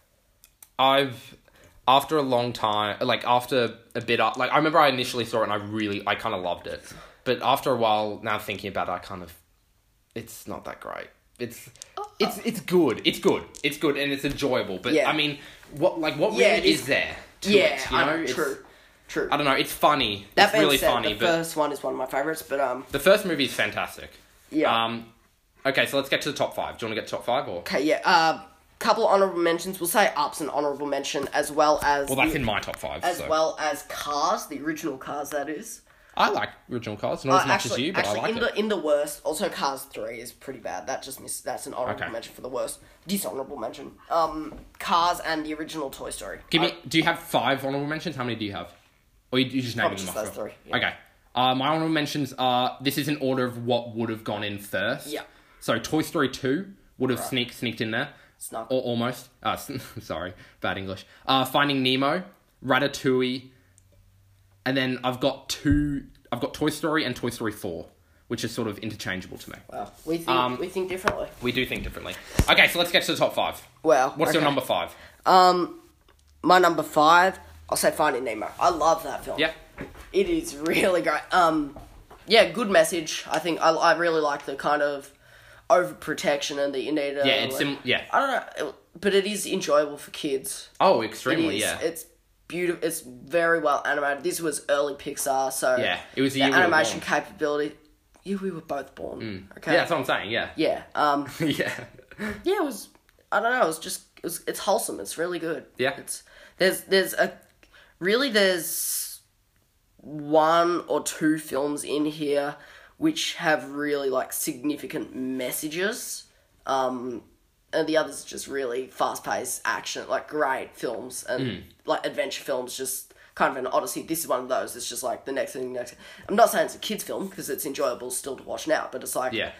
I've after a long time, like after a bit, up, like I remember I initially saw it and I really, I kind of loved it, but after a while, now thinking about it, I kind of, it's not that great. It's, it's, it's good. It's good. It's good and it's enjoyable. But Yeah. I mean, what like what Yeah, really it's- is there? To Yeah, it, you know, I know, It's- true, true. I don't know. It's funny. That it's being really said, funny. the But first one is one of my favorites, but um, the first movie is fantastic. yeah. Um, okay, so let's get to the top five. Do you want to get to top five or? Okay, yeah. Uh, couple of honorable mentions. We'll say Up's an honorable mention, as well as Well, that's the- in my top five. as so. well as Cars, the original Cars. That is. I like original Cars, not Uh, as much actually, as you, but actually, I like in it. the in the worst, also Cars three is pretty bad. That just miss. That's an honorable Okay. mention for the worst. Dishonorable mention. Um, Cars and the original Toy Story. Give me. I- Do you have five honorable mentions? How many do you have? Or you, you just naming Probably them just off? those three, yeah. Okay. Uh, my honorable mentions are. This is in order of what would have gone in first. Yeah. So Toy Story two would have Right. sneaked sneaked in there. Snuck. Or almost. Uh, sorry, bad English. Uh, Finding Nemo, Ratatouille, and then I've got two. I've got Toy Story and Toy Story four, which is sort of interchangeable to me. Wow, we think Um, we think differently. We do think differently. Okay, so let's get to the top five. Well, What's your okay. number five? Um, my number five, I'll say Finding Nemo. I love that film. Yep. It is really great. Um, yeah, good message. I think I, I really like the kind of overprotection and that you need. To, Yeah, it's like- sim- yeah. I don't know, but it is enjoyable for kids. Oh, It extremely, is. yeah. It's beautiful. It's very well animated. This was early Pixar, so Yeah, it was the the year we were animation born. capability. Yeah, we were both born. Okay. Yeah, that's what I'm saying. Yeah. Yeah. Um. yeah. Yeah, it was. I don't know. It was just. It was, it's wholesome. It's really good. Yeah. It's there's there's a really there's one or two films in here which have really like significant messages. Um, and the others are just really fast paced action, like great films and Mm. like adventure films. Just kind of an odyssey. This is one of those. It's just like the next thing, next. I'm not saying it's a kids film because it's enjoyable still to watch now, but it's like Yeah.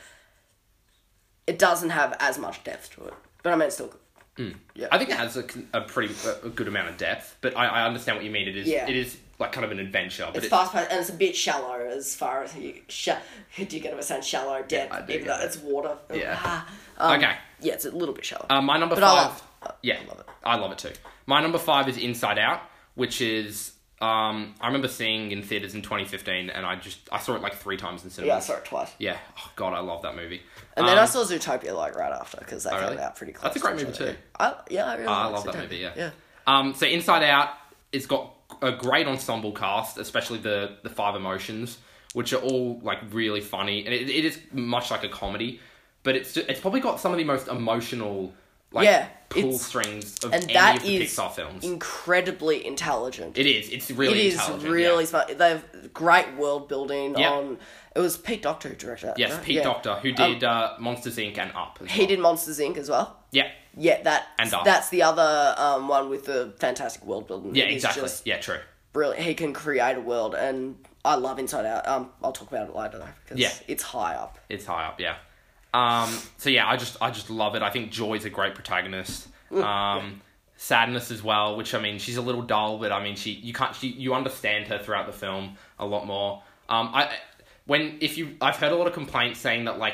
it doesn't have as much depth to it. But I mean, it's still good. Yeah. I think it has a, a pretty a good amount of depth, but I, I understand what you mean. It is Yeah. it is like kind of an adventure, but It's it, fast paced and it's a bit shallow as far as you. Sh- do you get what I'm saying? Shallow, dead, I do even get though it. it's water. Yeah. Ah. Um, Okay. Yeah, it's a little bit shallow. uh, my number But I five. love- uh, yeah, I love it. I love it too. My number five is Inside Out, which is um I remember seeing in theaters in twenty fifteen, and I just I saw it like three times in cinema. Yeah, I saw it twice. Yeah. Oh God, I love that movie. And then I Um, saw Zootopia like right after because they Oh, came really? out pretty close. That's a great to each movie other. too. I, yeah, I really I like love that Zootopia. movie. Yeah. Yeah. Um. So Inside Out, it's got a great ensemble cast, especially the the five emotions, which are all like really funny, and it, it is much like a comedy, but it's it's probably got some of the most emotional like Yeah, pull it's- strings of And any that of the is Pixar films. incredibly intelligent. It is. It's really it is intelligent. really yeah. smart. They have great world building Yep. on. It was Pete Docter who directed that. Yes, right? Pete Yeah. Docter, who Um, did uh, Monsters Incorporated and Up. As He well. did Monsters Incorporated as well. Yeah. Yeah, that And Up. that's the other um, one with the fantastic world building. Yeah. It's Exactly. just Yeah. True. brilliant. He can create a world, and I love Inside Out. Um, I'll talk about it later though, because Yeah. it's high up. It's high up, yeah. Um, so yeah, I just I just love it. I think Joy's a great protagonist. Um, Sadness as well, which I mean, she's a little dull, but I mean, she you can't she, you understand her throughout the film a lot more. Um, I when if you I've heard a lot of complaints saying that like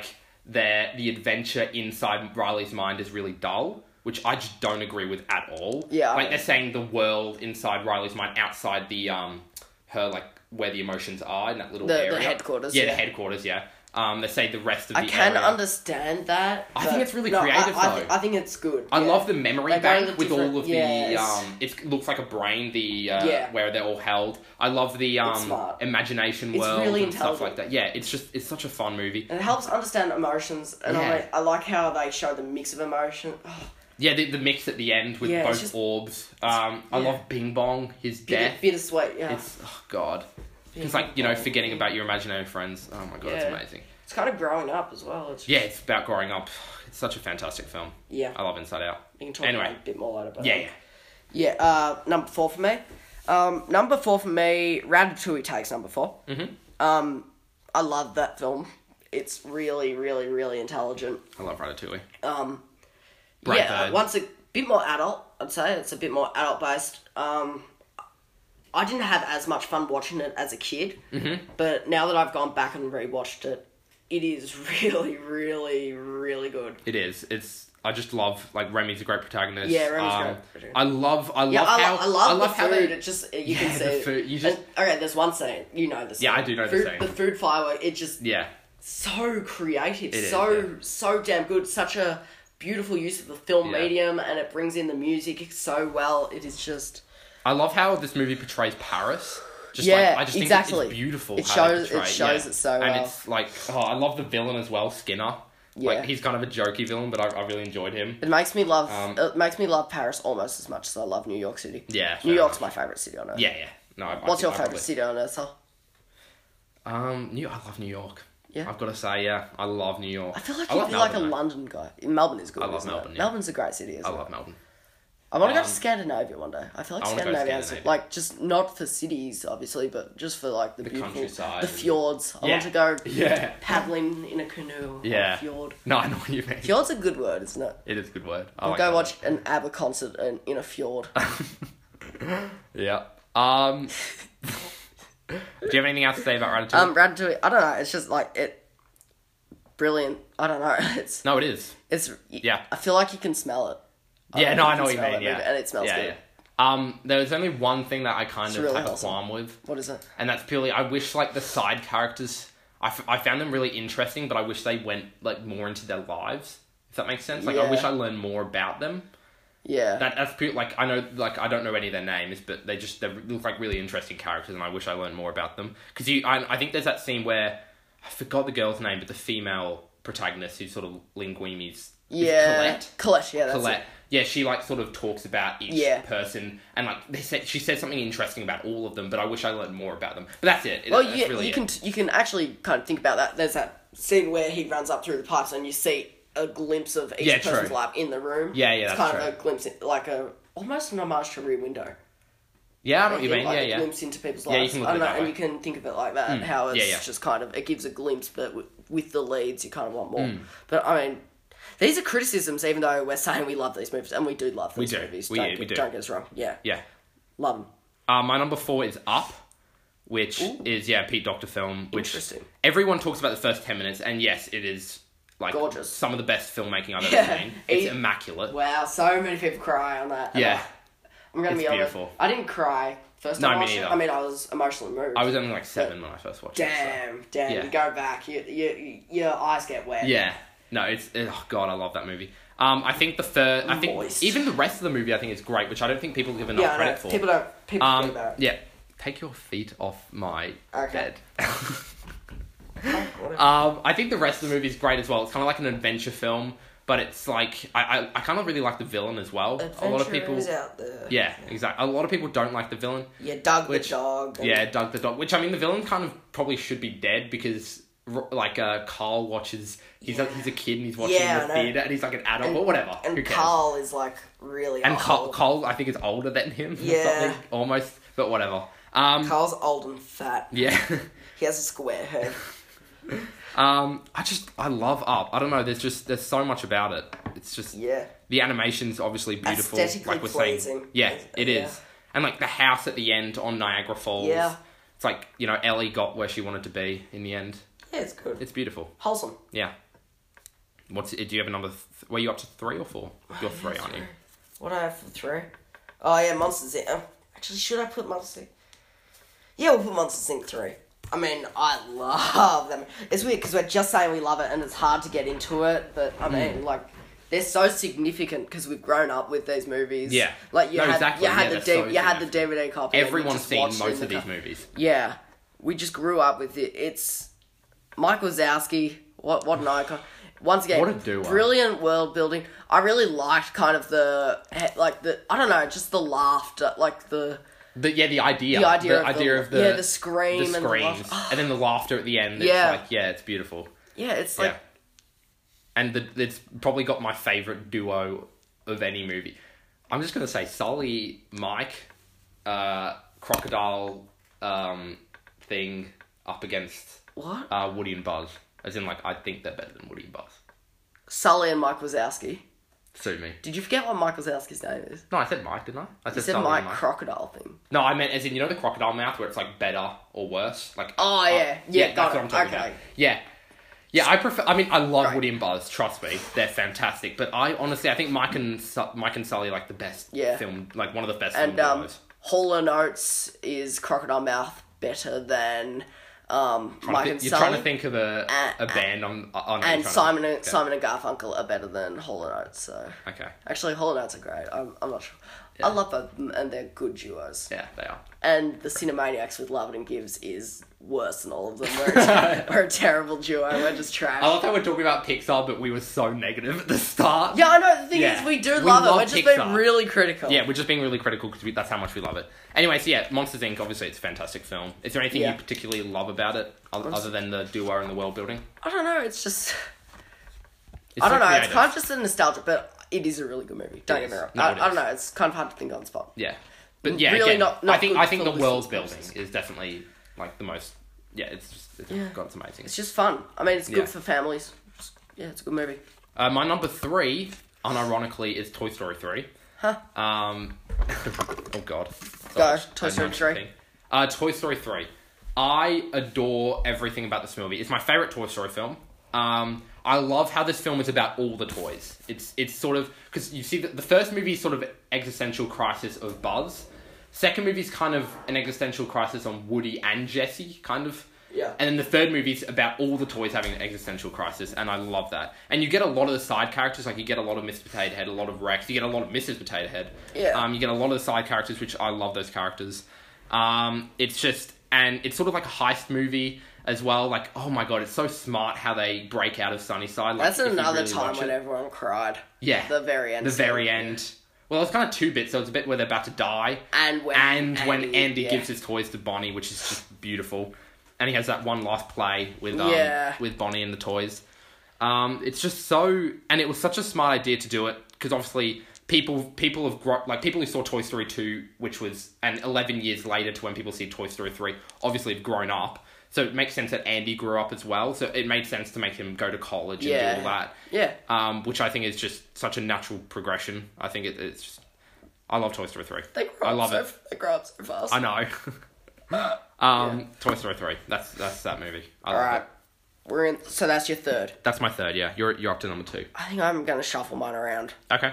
their the adventure inside Riley's mind is really dull, which I just don't agree with at all. Yeah, like I- they're saying the world inside Riley's mind, outside the um her like where the emotions are in that little The- the area. headquarters, Yeah, yeah. the headquarters. Yeah. Um, they say the rest of the I can area. understand that. I think but- it's really no, I- creative, I, though. thi- I think it's good. I yeah. love the memory They go to bank the with all different- of the yes. um. It looks like a brain. The uh, Yeah. where they're all held. I love the um smart. imagination It's world really and stuff intelligent. like that. Yeah, it's just it's such a fun movie. And it helps understand emotions, and Yeah. I, like, I like how they show the mix of emotion. Oh, Yeah, the, the mix at the end with Yeah, it's both just- orbs. Um, I yeah. love Bing Bong, his bitter, death. bittersweet, yeah. It's, It's oh god. Bing It's like you know Bong. forgetting about your imaginary friends. Oh my god, it's Yeah. amazing. kind of growing up as well. It's just, Yeah, it's about growing up. It's such a fantastic film. yeah. I love Inside Out. We can talk Anyway. about it a bit more later. But, Yeah, um, yeah. Yeah, uh, number four for me. Um, number four for me, Ratatouille takes number four. Mhm. Um, I love that film. It's really, really, really intelligent. I love Ratatouille. Um, Brad yeah, Bird. once a bit more adult, I'd say. It's a bit more adult based. Um, I didn't have as much fun watching it as a kid, Mm-hmm. but now that I've gone back and rewatched it, it is really, really, really good. It is. It's. I just love like Remy's a great protagonist. Yeah, Remy's um, great protagonist. I love. I love Yeah, I, how. lo- I love, the how food. they- It just you Yeah, can see. the it. food, you just- And- okay, there's one scene. You know the scene. Yeah, I do know the food, scene. The food firework. It just Yeah. so creative, It is, so yeah. so damn good. Such a beautiful use of the film Yeah. medium, and it brings in the music so well. It is just I love how this movie portrays Paris. Just Yeah, like, I just exactly. think it's beautiful. It how shows- they portray it shows yeah. it so and well. it's like, oh, I love the villain as well, Skinner. Yeah. Like he's kind of a jokey villain, but I, I really enjoyed him. it makes me love. Um, it makes me love Paris almost as much as I love New York City. Yeah, New fair York's enough. my favorite city on earth. Yeah, yeah. No, I, I What's think your I favorite probably- city on earth, Sal? Um, New. I love New York. Yeah. I've got to say, yeah, I love New York. I feel like I you'd love be like a Melbourne, though. London guy. Melbourne is good. I love isn't Melbourne, It? yeah. Melbourne's a great city, isn't I it? love Melbourne. I want to go Um, to Scandinavia one day. I feel like I wanna go to Scandinavia has, Scandinavia. like, just not for cities, obviously, but just for, like, the, The beautiful... countryside. The fjords. I Yeah. want to go Yeah. paddling in a canoe Yeah. on a fjord. No, I know what you mean. Fjord's a good word, isn't it? It is a good word. I I'll like go that. watch an ABBA concert in, in a fjord. Yeah. Um. Do you have anything else to say about Ratatouille? um, Ratatouille, I don't know, it's just, like, it... Brilliant. I don't know. It's... no, it is. It's... Yeah. I feel like you can smell it. Yeah, don't no, know I if know what you smell mean. that Yeah, movie, and it smells yeah, good. yeah. Um, there was only one thing that I kind It's of really had a wholesome. qualm with, What is it? and that's purely I wish like the side characters. I, f- I found them really interesting, but I wish they went like more into their lives. If that makes sense. Like I Yeah. wish I learned more about them. Yeah. That that's pure, like I know like I don't know any of their names, but they just they look like really interesting characters, and I wish I learned more about them. Because you, I, I think there's that scene where I forgot the girl's name, but the female protagonist who's sort of linguimis. Is it yeah. Colette. Colette, yeah, that's Colette. it. Yeah, she like sort of talks about each Yeah. person, and like they said, she said something interesting about all of them. But I wish I learned more about them. But that's it. Well, that's you, really you it. can you can actually kind of think about that. There's that scene where he runs up through the pipes and you see a glimpse of each Yeah, person's true. life in the room. Yeah, yeah, It's that's kind true. of a glimpse, in, like a almost an homage to Rear Window. Yeah, I know what you Like, mean. like yeah, a yeah. glimpse into people's Yeah, you lives. can look I at don't it know, that and way. you can think of it like that. Mm, How it's yeah, yeah. just kind of it gives a glimpse, but with, with the leads, you kind of want more. Mm. But I mean. These are criticisms, even though we're saying we love these movies, and we do love We these do. movies. We- don't, we get, do. don't get us wrong. Yeah, Yeah. love them. Uh, my number four is Up, which Ooh. is yeah Pete Docter film. Which Interesting. everyone talks about the first ten minutes, and yes, it is like Gorgeous. some of the best filmmaking I've Yeah. ever seen. It's It- immaculate. Wow, so many people cry on that. and Yeah. I- I'm gonna It's be honest. beautiful. I didn't cry first No, time I me watched it. neither. I mean, I was emotionally moved. I was only like seven when I first watched it. Damn, damn. Yeah. You go back, you, you, your eyes get wet. So. Yeah. No, it's oh god, I love that movie. Um, I think the third, I think Moist. even the rest of the movie, I think is great, which I don't think people give enough Yeah, I know. credit for. People don't. People um, forget about it. yeah, take your feet off my Okay. bed. Whatever. um, I think the rest of the movie is great as well. It's kind of like an adventure film, but it's like I, I, I kind of really like the villain as well. a lot of people, Adventure is out there. yeah, exactly. A lot of people don't like the villain. Yeah, Doug Which- the dog. and- Yeah, Doug the dog. Which I mean, the villain kind of probably should be dead because r- like uh, Carl watches. He's a, he's a kid and he's watching Yeah, I the know. theater and he's like an adult And- or whatever. And Who cares? Carl is like really and old. Carl, Carl, I think is older than him. Or Yeah. something, almost, but whatever. Um, Carl's old and fat. yeah. He has a square head. um, I just I love Up. I don't know. There's just there's so much about it. It's just Yeah. the animation's obviously beautiful. Aesthetically like we're pleasing. saying, yeah, it is. Yeah. And like the house at the end on Niagara Falls. Yeah. It's like you know Ellie got where she wanted to be in the end. Yeah, it's good. It's beautiful. Wholesome. Yeah. What's it? Do you have a number? Th- were you up to three or four? You're three, aren't you? What do I have for three? Oh yeah, Monsters Incorporated. Actually, should I put Monsters Incorporated? Yeah, we'll put Monsters Incorporated three. I mean, I love them. It's weird because we're just saying we love it and it's hard to get into it, but I mean, mm. like, they're so significant because we've grown up with these movies. Yeah. Like, you no, had, exactly. you, had yeah, the D- so you had the D V D copy. Everyone's seen most of these co- movies. Yeah. We just grew up with it. It's Mike Wazowski. What, what an icon. Once again, what a duo. Brilliant world building. I really liked kind of the, like, the, I don't know, just the laughter, like the... The, yeah, the idea. The idea, the of, idea the, of the... Yeah, the scream the and screams, the and then the laughter at the end. It's yeah. like, yeah, it's beautiful. Yeah, it's like... Yeah. And the, it's probably got my favourite duo of any movie. I'm just going to say Sully, Mike, uh, Crocodile um, thing up against What? Uh, Woody and Buzz. As in, like, I think they're better than Woody and Buzz. Sully and Mike Wazowski. Sue me. Did you forget what Mike Wazowski's name is? No, I said Mike, didn't I? I said, you said Sully Mike, and Mike Crocodile thing. No, I meant as in, you know the crocodile mouth where it's like better or worse? Like Oh, uh, yeah. Yeah, yeah got that's it. what I'm talking Okay. about. Yeah. Yeah, I prefer... I mean, I love Right. Woody and Buzz, trust me. They're fantastic. But I honestly, I think Mike and Su- Mike and Sully are like the best Yeah. film... Like, one of the best And film um, duos. Hall and Oates is Crocodile Mouth better than um, Trying Mike to and thi- Sully. You're trying to think of a, Uh, a band. I'm, I, I know and you're trying Simon to, and, okay. Simon and Garfunkel are better than Hall and Oates. So Okay. actually, Hall and Oates are great. I'm, I'm not sure. Yeah. I love both of them, and they're good duos. Yeah, they are. And the Cinemaniacs with Love It and Gives is worse than all of them. We're a, we're a terrible duo. We're just trash. I love how we're talking about Pixar, but we were so negative at the start. Yeah, I know. The thing Yeah. is, we do We love, love it. We're just Pixar. being really critical. Yeah, we're just being really critical because that's how much we love it. Anyway, so yeah, Monsters Incorporated, obviously it's a fantastic film. Is there anything Yeah. you particularly love about it, other, other than the duo and the world building? I don't know. It's just... It's I don't so know. creative. It's kind of just a nostalgia, but it is a really good movie. Don't It get is. me wrong. No, I, it I don't is. know. It's kind of hard to think on the spot. Yeah. But yeah, Really again, not- not I think good I think for the world listening building purposes. is definitely like the most. Yeah, it's just it's, Yeah. God, it's amazing. It's just fun. I mean, it's good Yeah. for families. Yeah, it's a good movie. Uh, my number three, unironically, is Toy Story three. Huh? Um, oh God. Go, Sorry, Toy I Story know three. something. Uh, Toy Story three. I adore everything about this movie. It's my favorite Toy Story film. Um, I love how this film is about all the toys. It's it's sort of because you see that the first movie is sort of existential crisis of Buzz. Second movie is kind of an existential crisis on Woody and Jessie, kind of. Yeah. And then the third movie is about all the toys having an existential crisis, and I love that. And you get a lot of the side characters, like you get a lot of Mister Potato Head, a lot of Rex, you get a lot of Missus Potato Head. Yeah. Um, you get a lot of the side characters, which I love those characters. Um, it's just, and it's sort of like a heist movie as well. Like, oh my God, it's so smart how they break out of Sunnyside. Like, That's if you another really time watch when it. everyone cried. Yeah. The very end. The scene. very end. Well, it's kind of two bits. So it's a bit where they're about to die. And when and when Andy- Andy yeah. gives his toys to Bonnie, which is just beautiful. And he has that one last play with um, Yeah. with Bonnie and the toys. Um, it's just so... And it was such a smart idea to do it, because obviously people people have... Gro- like, people who saw Toy Story two, which was... And eleven years later to when people see Toy Story three, obviously have grown up. So it makes sense that Andy grew up as well. So it made sense to make him go to college and Yeah. do all that. Yeah. Um, which I think is just such a natural progression. I think it, it's just... I love Toy Story three. They grow I up love so, it. They grow up so fast. I know. um, Yeah. Toy Story three. That's that's that movie. I All love right. it. We're in. So that's your third. That's my third. Yeah, you're you're up to number two. I think I'm going to shuffle mine around. Okay.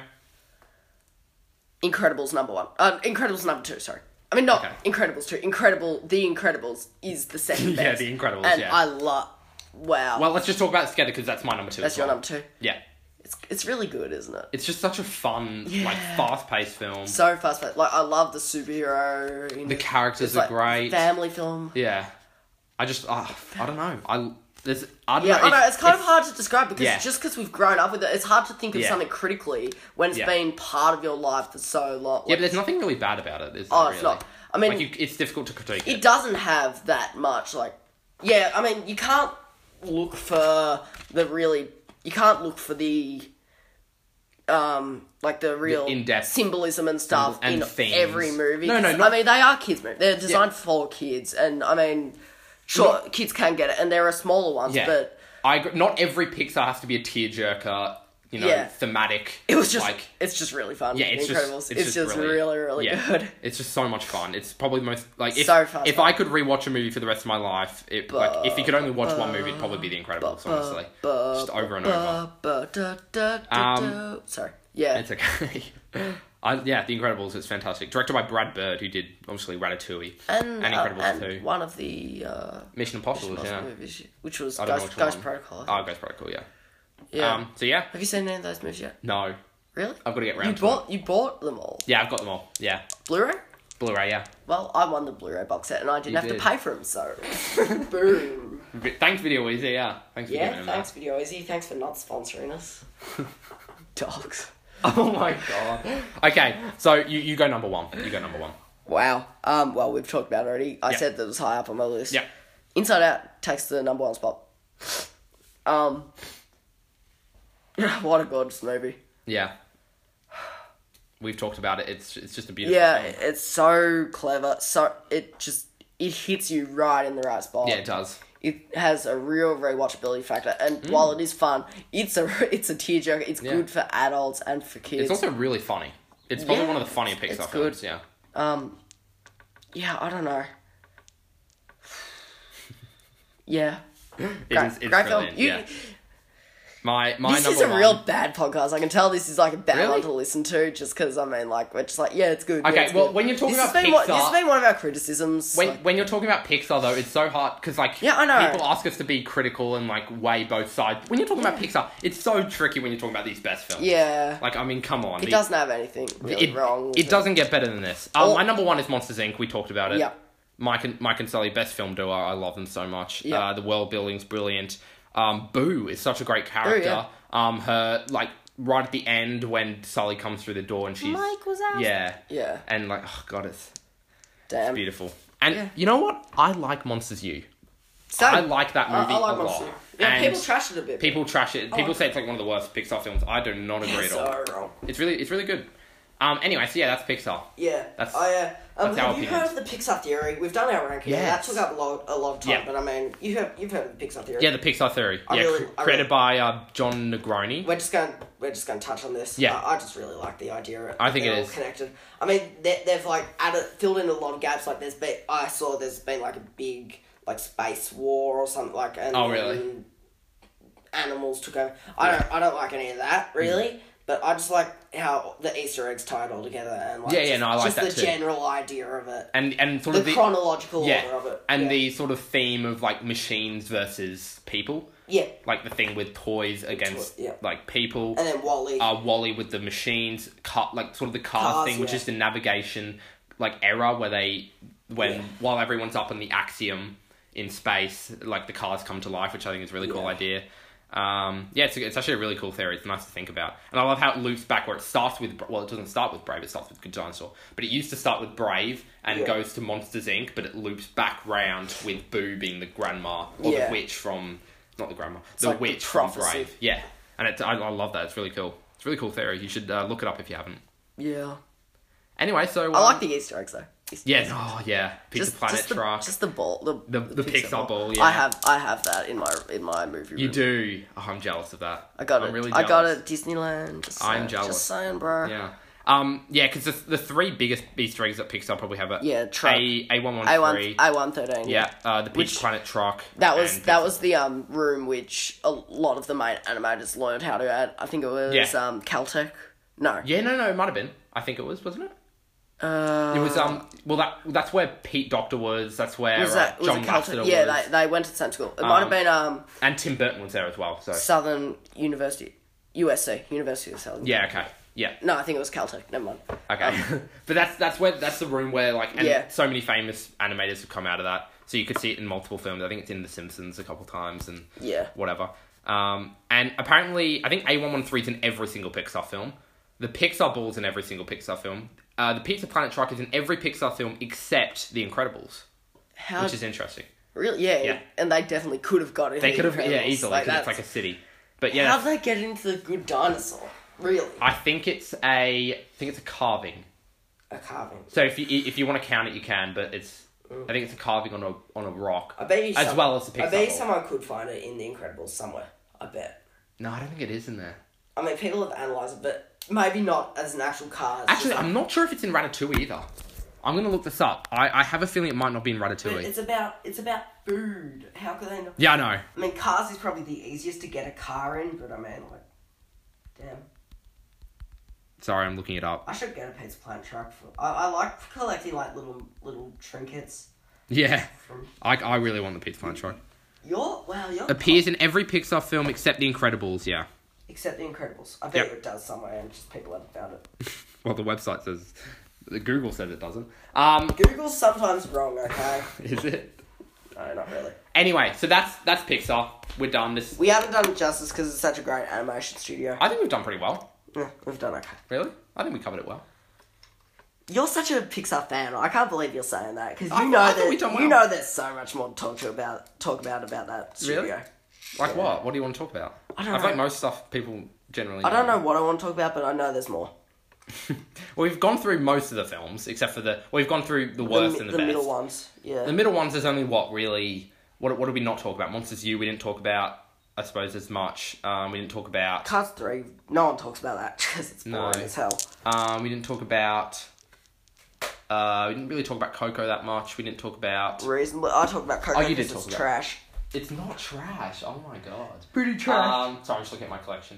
Incredibles number one. Uh, Incredibles number two, sorry. I mean, not Okay. Incredibles two. Incredible... The Incredibles is the second Yeah, best. The Incredibles, And yeah. I love... Wow. Well, let's just talk about it together because that's my number two. that's as your well. number two. Yeah. It's it's really good, isn't it? It's just such a fun, Yeah. like fast-paced film. So fast paced. Like, I love the superhero. in The it. characters It's are like great. Family film. Yeah. I just, uh, I don't know. I there's I don't Yeah, know. I know, if- it's kind if- of hard to describe because Yeah. just because we've grown up with it, it's hard to think of Yeah. something critically when it's Yeah. been part of your life for so long. Yeah, Like, but there's nothing really bad about it. Is Oh, there, it's really? not. I mean, like you, it's difficult to critique it it. doesn't have that much, like... Yeah, I mean, you can't look for the really... You can't look for the... Um, like the real in-depth symbolism and stuff and in themes. every movie. No, no, 'Cause, not- I mean, they are kids' movies. They're designed for kids, and I mean, sure, Not- kids can get it, and there are smaller ones, Yeah. but... I agree. Not every Pixar has to be a tearjerker you know, Yeah. thematic. It was just, like, it's just really fun. yeah, it's The just, Incredibles. it's, It's, just, just really, really, really yeah, good. It's just so much fun. It's probably the most, like, if, So fast if fun. I could rewatch a movie for the rest of my life, it, like, if you could only watch one movie, it'd probably be The Incredibles, honestly. Just over and over. Ba, da, da, da, Um, da. Sorry. Yeah. It's okay. I, yeah, The Incredibles is fantastic. Directed by Brad Bird, who did, obviously, Ratatouille. and, and uh, Incredibles and two. one of the uh, Mission Impossible, Mission yeah. Impossible movies, which was I don't know Ghost, which Ghost one. Protocol. Oh, Ghost Protocol, yeah. Yeah. Um, so, yeah. Have you seen any of those movies yet? No. Really? I've got to get round You to bought it. you bought them all. Yeah, I've got them all. Yeah. Blu-ray? Blu-ray, yeah. Well, I won the Blu-ray box set and I didn't You have did. to pay for them, so boom. Vi- Thanks, Video Easy, yeah. Thanks for Yeah, giving them thanks Video Easy. Thanks for not sponsoring us. Dogs. that. Oh my god. Okay, so you, you go number one. You go number one. Wow. Um. Well, we've talked about it already. I Yeah. said that it was high up on my list. Yeah. Inside Out takes the number one spot. Um. What a gorgeous movie. Yeah. We've talked about it. It's it's just a beautiful Yeah, film. it's so clever. So it just it hits you right in the right spot. Yeah, it does. It has a real rewatchability factor, and while it is fun, it's a it's a tearjerker. It's Mm. Yeah. good for adults and for kids. It's also really funny. It's probably Yeah, one of the funnier Pixar it's films, good. yeah. Um, yeah, I don't know. Yeah, It great, is, it's great film. brilliant, You, yeah. My, my this number is a one... real bad podcast. I can tell this is like a bad Really? one to listen to, just because I mean, like we're just like, yeah, it's good. yeah, Okay, it's well, good. when you're talking this about has been one- Pixar- this has been one of our criticisms. When, like- when you're talking about Pixar, though, it's so hard, because, like, Yeah, I know. people ask us to be critical and, like, weigh both sides. When you're talking about Pixar, it's so tricky when you're talking about these best films. yeah, Like, I mean, come on. it The- doesn't have anything really it, wrong. with it doesn't get better than this. Um, Or- my number one is Monsters, Incorporated. We talked about it. Yeah. Mike and, Mike and Sully, best film duo. I love them so much. Yeah. Uh, the world building's brilliant. Um, Boo is such a great character. yeah. Um, her, like, right at the end when Sully comes through the door and she's... Mike was out. Yeah. Yeah, And, like, oh, God, it's damn. beautiful. And Yeah. you know what? I like Monsters U. Same. I like that movie I, I like a lot. Monster. Yeah, And people trash it a bit. People trash it. People like say it's like one of the worst Pixar films. I do not agree at all. so wrong. It's really, it's really good. Um. Anyway, so yeah, that's Pixar. Yeah, That's- I, uh, um, that's our have you opinions. heard of the Pixar theory? We've done our ranking. Yes. That took up a lot, a lot of time, Yeah. but I mean, you have you've heard of the Pixar theory. Yeah, the Pixar theory. I yeah, really- cr- I created really- by uh, John Negroni. We're just going we're just going to touch on this. Yeah. I, I just really like the idea. That I think they're it all is. connected. I mean, they, they've like added filled in a lot of gaps. Like there's been I saw there's been like a big like space war or something like. And Oh, really? then animals took over. I don't I don't like any of that really. Mm. But I just like how the Easter eggs tie it all together and like Yeah, yeah, just, no, I like just that the too. general idea of it. And and sort The, of the chronological yeah, order of it. and yeah. the sort of theme of like machines versus people. Yeah. Like the thing with toys against yeah. like people. And then Wall-E. uh, Wall-E with the machines, car, like sort of the cars, Cars, thing, which yeah. is the navigation like era where they when Yeah. while everyone's up on the axiom in space, like the cars come to life, which I think is a really cool Yeah. idea. Um, yeah, it's, it's actually a really cool theory. It's nice to think about, and I love how it loops back where it starts with. Well, it doesn't start with Brave. It starts with Good Dinosaur, but it used to start with Brave and Yeah. goes to Monsters Incorporated, but it loops back round with Boo being the grandma or Yeah. the witch from not the grandma, the like the witch from prophecy. Brave. Yeah, and it's, I, I love that. It's really cool. It's a really cool theory. You should uh, look it up if you haven't. Yeah. Anyway, so I um, like the Easter eggs though. Easter yeah, eggs. oh yeah, Pizza Planet just the, truck. Just the ball. The, The- the Pixar ball, yeah. I have I have that in my in my movie room. You do. Oh, I'm jealous of that. I got I'm it. Really I got jealous. it at Disneyland. Just I'm saying, jealous. Just saying, bro. Yeah. Um. Yeah, because the, the three biggest Easter eggs that Pixar probably have are Yeah, truck. A A one one A one three. A one thirteen. Yeah. Uh, the Pizza Which- Planet truck. That was and that Pizza- was the um room which a lot of the main animators learned how to add. I think it was Yeah. um Caltech. No. Yeah. No. No. It might have been. I think it was. Wasn't it? Uh, It was. Um. Well, that that's where Pete Docter was. That's where was that uh, was John it Lasseter Caltech? Yeah, was. they they went to the same school. It might have Um, been um And Tim Burton was there as well. So. Southern University, U S C, University of Southern. Yeah. Okay. Yeah. No, I think it was Caltech. Never mind. Okay, but that's that's where that's the room where like and Yeah. so many famous animators have come out of that, so you could see it in multiple films. I think it's in The Simpsons a couple times and Yeah. whatever. Um, and apparently, I think A one one three is in every single Pixar film. The Pixar Ball's in every single Pixar film. Uh, the Pizza Planet truck is in every Pixar film except The Incredibles, How which is interesting. really? Yeah, Yeah. and they definitely could have got it. They in could have Incredibles. yeah easily Like, because it's that's- like a city. But yeah, How'd that's- they get into the Good Dinosaur? Really? I think it's a I think it's a carving. A carving. So if you if you want to count it, you can. But it's I think it's a carving on a on a rock. I bet you as some- well as the Pixar I bet you Ball. someone could find it in The Incredibles somewhere. I bet. No, I don't think it is in there. I mean, people have analysed it, but maybe not as an actual car. It's Actually, just I'm not sure if it's in Ratatouille either. I'm going to look this up. I, I have a feeling it might not be in But Ratatouille. it's about it's about food. How could they not? Yeah, I know. I mean, cars is probably the easiest to get a car in, but I mean, like, damn. Sorry, I'm looking it up. I should get a Pizza Planet truck. For, I, I like collecting, like, little little trinkets. Yeah. From I, I really want the Pizza Planet truck. Your, wow, your... Appears in every Pixar film except The Incredibles, yeah. Except The Incredibles. I bet Yep. you it does somewhere, and just people haven't found it. Well, the website says... The Google says it doesn't. Um, Google's sometimes wrong, okay? is it? No, not really. Anyway, so that's that's Pixar. We're done. This We haven't done it justice because it's such a great animation studio. I think we've done pretty well. Yeah, we've done okay. Really? I think we covered it well. You're such a Pixar fan. I can't believe you're saying that because you I- know I think that we've done you well. know there's so much more to talk to about talk about about that studio. Really? Like Yeah. what? What do you want to talk about? I don't I feel know. like most stuff people generally I don't know what I want to talk about, but I know there's more. Well, we've gone through most of the films, except for the... Well, we've gone through the worst the, and the, the best. middle ones, yeah. The middle ones, there's only what, really... What What did we not talk about? Monsters U, we didn't talk about, I suppose, as much. Um, we didn't talk about... Cars three, no one talks about that because it's No. boring as hell. Um, we didn't talk about... Uh, we didn't really talk about Coco that much. We didn't talk about... Reasonably, I talk about Coco Oh, you did because talk it's about- trash. It's not trash. Oh my god. Pretty Um, sorry, I'm just looking at my collection.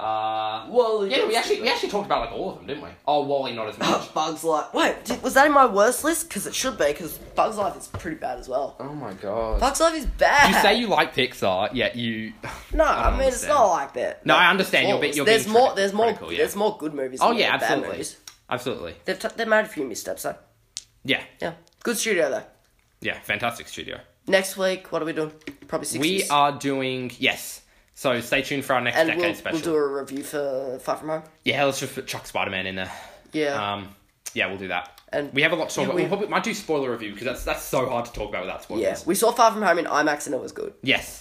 Uh, Wally. yeah, we actually we actually talked about like all of them, didn't we? Oh, Wally, not as much. Bugs Life. Wait, did, was that in my worst list? Because it should be, because Bugs Life is pretty bad as well. Oh my god. Bugs Life is bad. You say you like Pixar, yet you. No, I I, don't mean it's understand. not like that. No, Like, I understand. You're, be, you're there's being more. criti- There's more. critical, yeah. There's more good movies. Oh than yeah, bad absolutely, movies. absolutely. They've t- they've made a few missteps though. Yeah, Yeah, good studio though. yeah, fantastic studio. Next week, what are we doing? Probably sixties. We are doing yes. So stay tuned for our next and decade we'll, special. we'll do a review for Far From Home. Yeah, let's just put chuck Spider Man in there. Yeah. Um, yeah, we'll do that. And we have a lot to talk yeah, about. we- We probably might do spoiler review because that's that's so hard to talk about without spoilers. Yeah, we saw Far From Home in IMAX and it was good. Yes.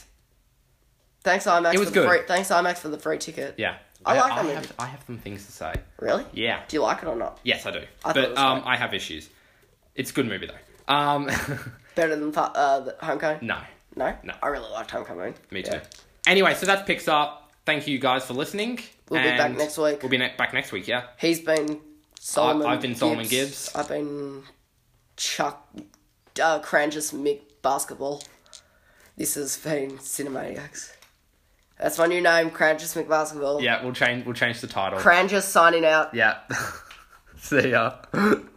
Thanks IMAX. It was for the good. Free, thanks IMAX for the free ticket. Yeah. I like I that movie. have, I have some things to say. Really? Yeah. Do you like it or not? Yes, I do. I thought it but was um, great. I have issues. It's a good movie though. Um, Better than Fa- uh, the Homecoming? no, No? No. I really liked Homecoming. me too. Yeah. Anyway, so that's Pixar. Thank you guys for listening. We'll be back and next week. We'll be ne- back next week. Yeah. He's been Solomon I've been Solomon Gibbs. I've been Chuck uh, Crangus Mick Basketball. This has been Cinemaniacs. That's my new name, Crangus Mick Basketball. Yeah, we'll change. We'll change the title. Crangus signing out. yeah. See ya.